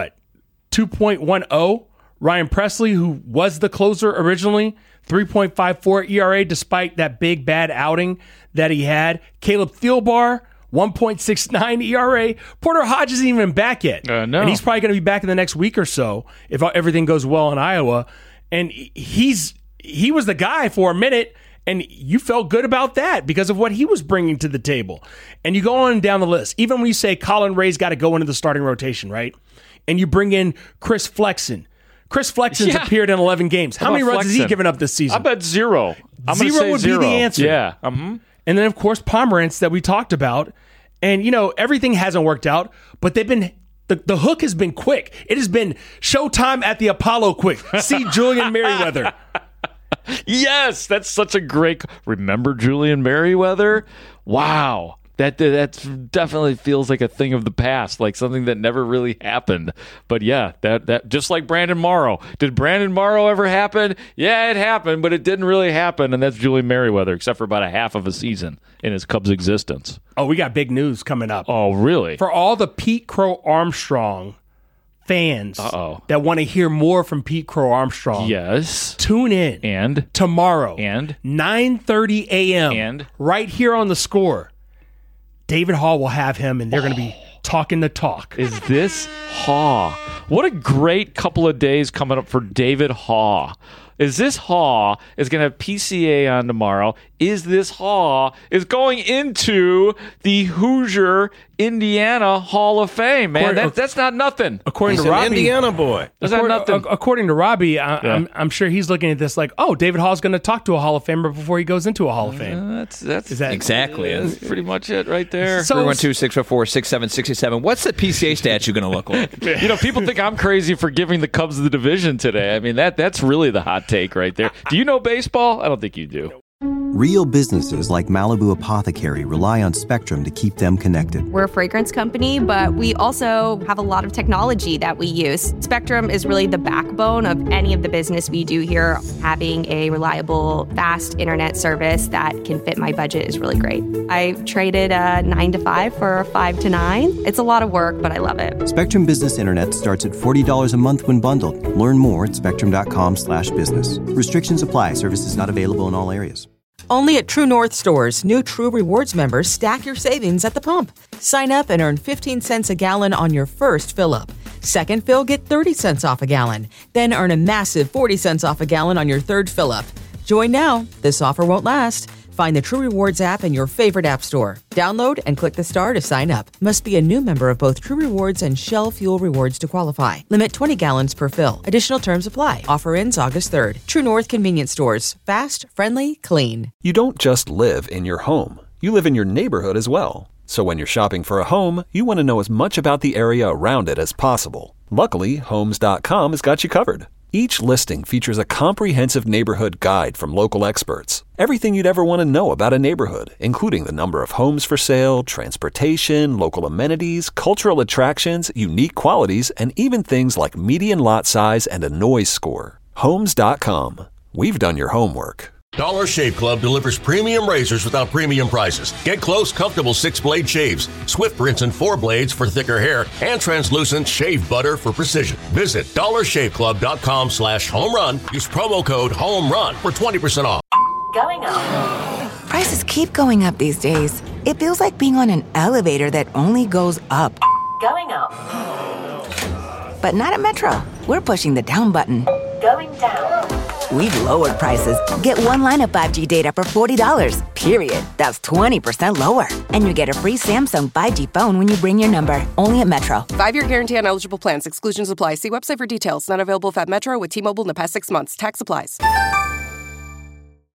2.10? Ryan Presley, who was the closer originally, 3.54 ERA despite that big bad outing that he had. Caleb Thielbar, 1.69 ERA. Porter Hodge isn't even back yet. No. And he's probably going to be back in the next week or so if everything goes well in Iowa. And he was the guy for a minute, and you felt good about that because of what he was bringing to the table. And you go on down the list. Even when you say Colin Ray's got to go into the starting rotation, right? And you bring in Chris Flexen. Chris Flexen's appeared in 11 games. How many runs has he given up this season? I bet zero. Zero would be the answer. Yeah. And then, of course, Pomeranz that we talked about. And, everything hasn't worked out, but they've been the hook has been quick. It has been showtime at the Apollo quick. See Julian Merriweather. Yes, that's such a great... Remember Julian Merriweather? Wow. That definitely feels like a thing of the past, like something that never really happened. But yeah, that just like Brandon Morrow. Did Brandon Morrow ever happen? Yeah, it happened, but it didn't really happen, and that's Julian Merriweather, except for about a half of a season in his Cubs existence. Oh, we got big news coming up. Oh, really? For all the Pete Crow Armstrong fans that want to hear more from Pete Crow Armstrong, yes, tune in and tomorrow and 9:30 a.m. and right here on The Score. David Hall will have him, and they're going to be talking the talk. Is this Haw? What a great couple of days coming up for David Haw. Is this Haw is going to have PCA on tomorrow? Is this Haw is going into the Hoosier, Indiana Hall of Fame, man? That's not nothing. According He's to an Robbie, Indiana boy. That's not nothing. According to Robbie, I'm sure he's looking at this like, oh, David Hall's going to talk to a Hall of Famer before he goes into a Hall of Fame. That's exactly. That's pretty much it right there. 312-644-6767. What's the PCA statue going to look like? People think I'm crazy for giving the Cubs the division today. I mean, that's really the hot take right there. Do you know baseball? I don't think you do. Real businesses like Malibu Apothecary rely on Spectrum to keep them connected. We're a fragrance company, but we also have a lot of technology that we use. Spectrum is really the backbone of any of the business we do here. Having a reliable, fast internet service that can fit my budget is really great. I traded a 9 to 5 for a 5 to 9. It's a lot of work, but I love it. Spectrum Business Internet starts at $40 a month when bundled. Learn more at spectrum.com/business. Restrictions apply. Services not available in all areas. Only at True North stores, new True Rewards members stack your savings at the pump. Sign up and earn 15 cents a gallon on your first fill-up. Second fill, get 30 cents off a gallon. Then earn a massive 40 cents off a gallon on your third fill-up. Join now. This offer won't last. Find the True Rewards app in your favorite app store. Download and click the star to sign up. Must be a new member of both True Rewards and Shell Fuel Rewards to qualify. Limit 20 gallons per fill. Additional terms apply. Offer ends August 3rd. True North Convenience Stores. Fast, friendly, clean. You don't just live in your home. You live in your neighborhood as well. So when you're shopping for a home, you want to know as much about the area around it as possible. Luckily, Homes.com has got you covered. Each listing features a comprehensive neighborhood guide from local experts. Everything you'd ever want to know about a neighborhood, including the number of homes for sale, transportation, local amenities, cultural attractions, unique qualities, and even things like median lot size and a noise score. Homes.com. We've done your homework. Dollar Shave Club delivers premium razors without premium prices. Get close, comfortable 6-blade shaves, swift rinse and 4 blades for thicker hair, and translucent shave butter for precision. Visit dollarshaveclub.com/homerun. Use promo code HOMERUN for 20% off. Going up. Prices keep going up these days. It feels like being on an elevator that only goes up. Going up. But not at Metro. We're pushing the down button. Going down. We've lowered prices. Get one line of 5G data for $40, period. That's 20% lower. And you get a free Samsung 5G phone when you bring your number. Only at Metro. 5-year guarantee on eligible plans. Exclusions apply. See website for details. Not available at Metro with T-Mobile in the past 6 months. Tax applies.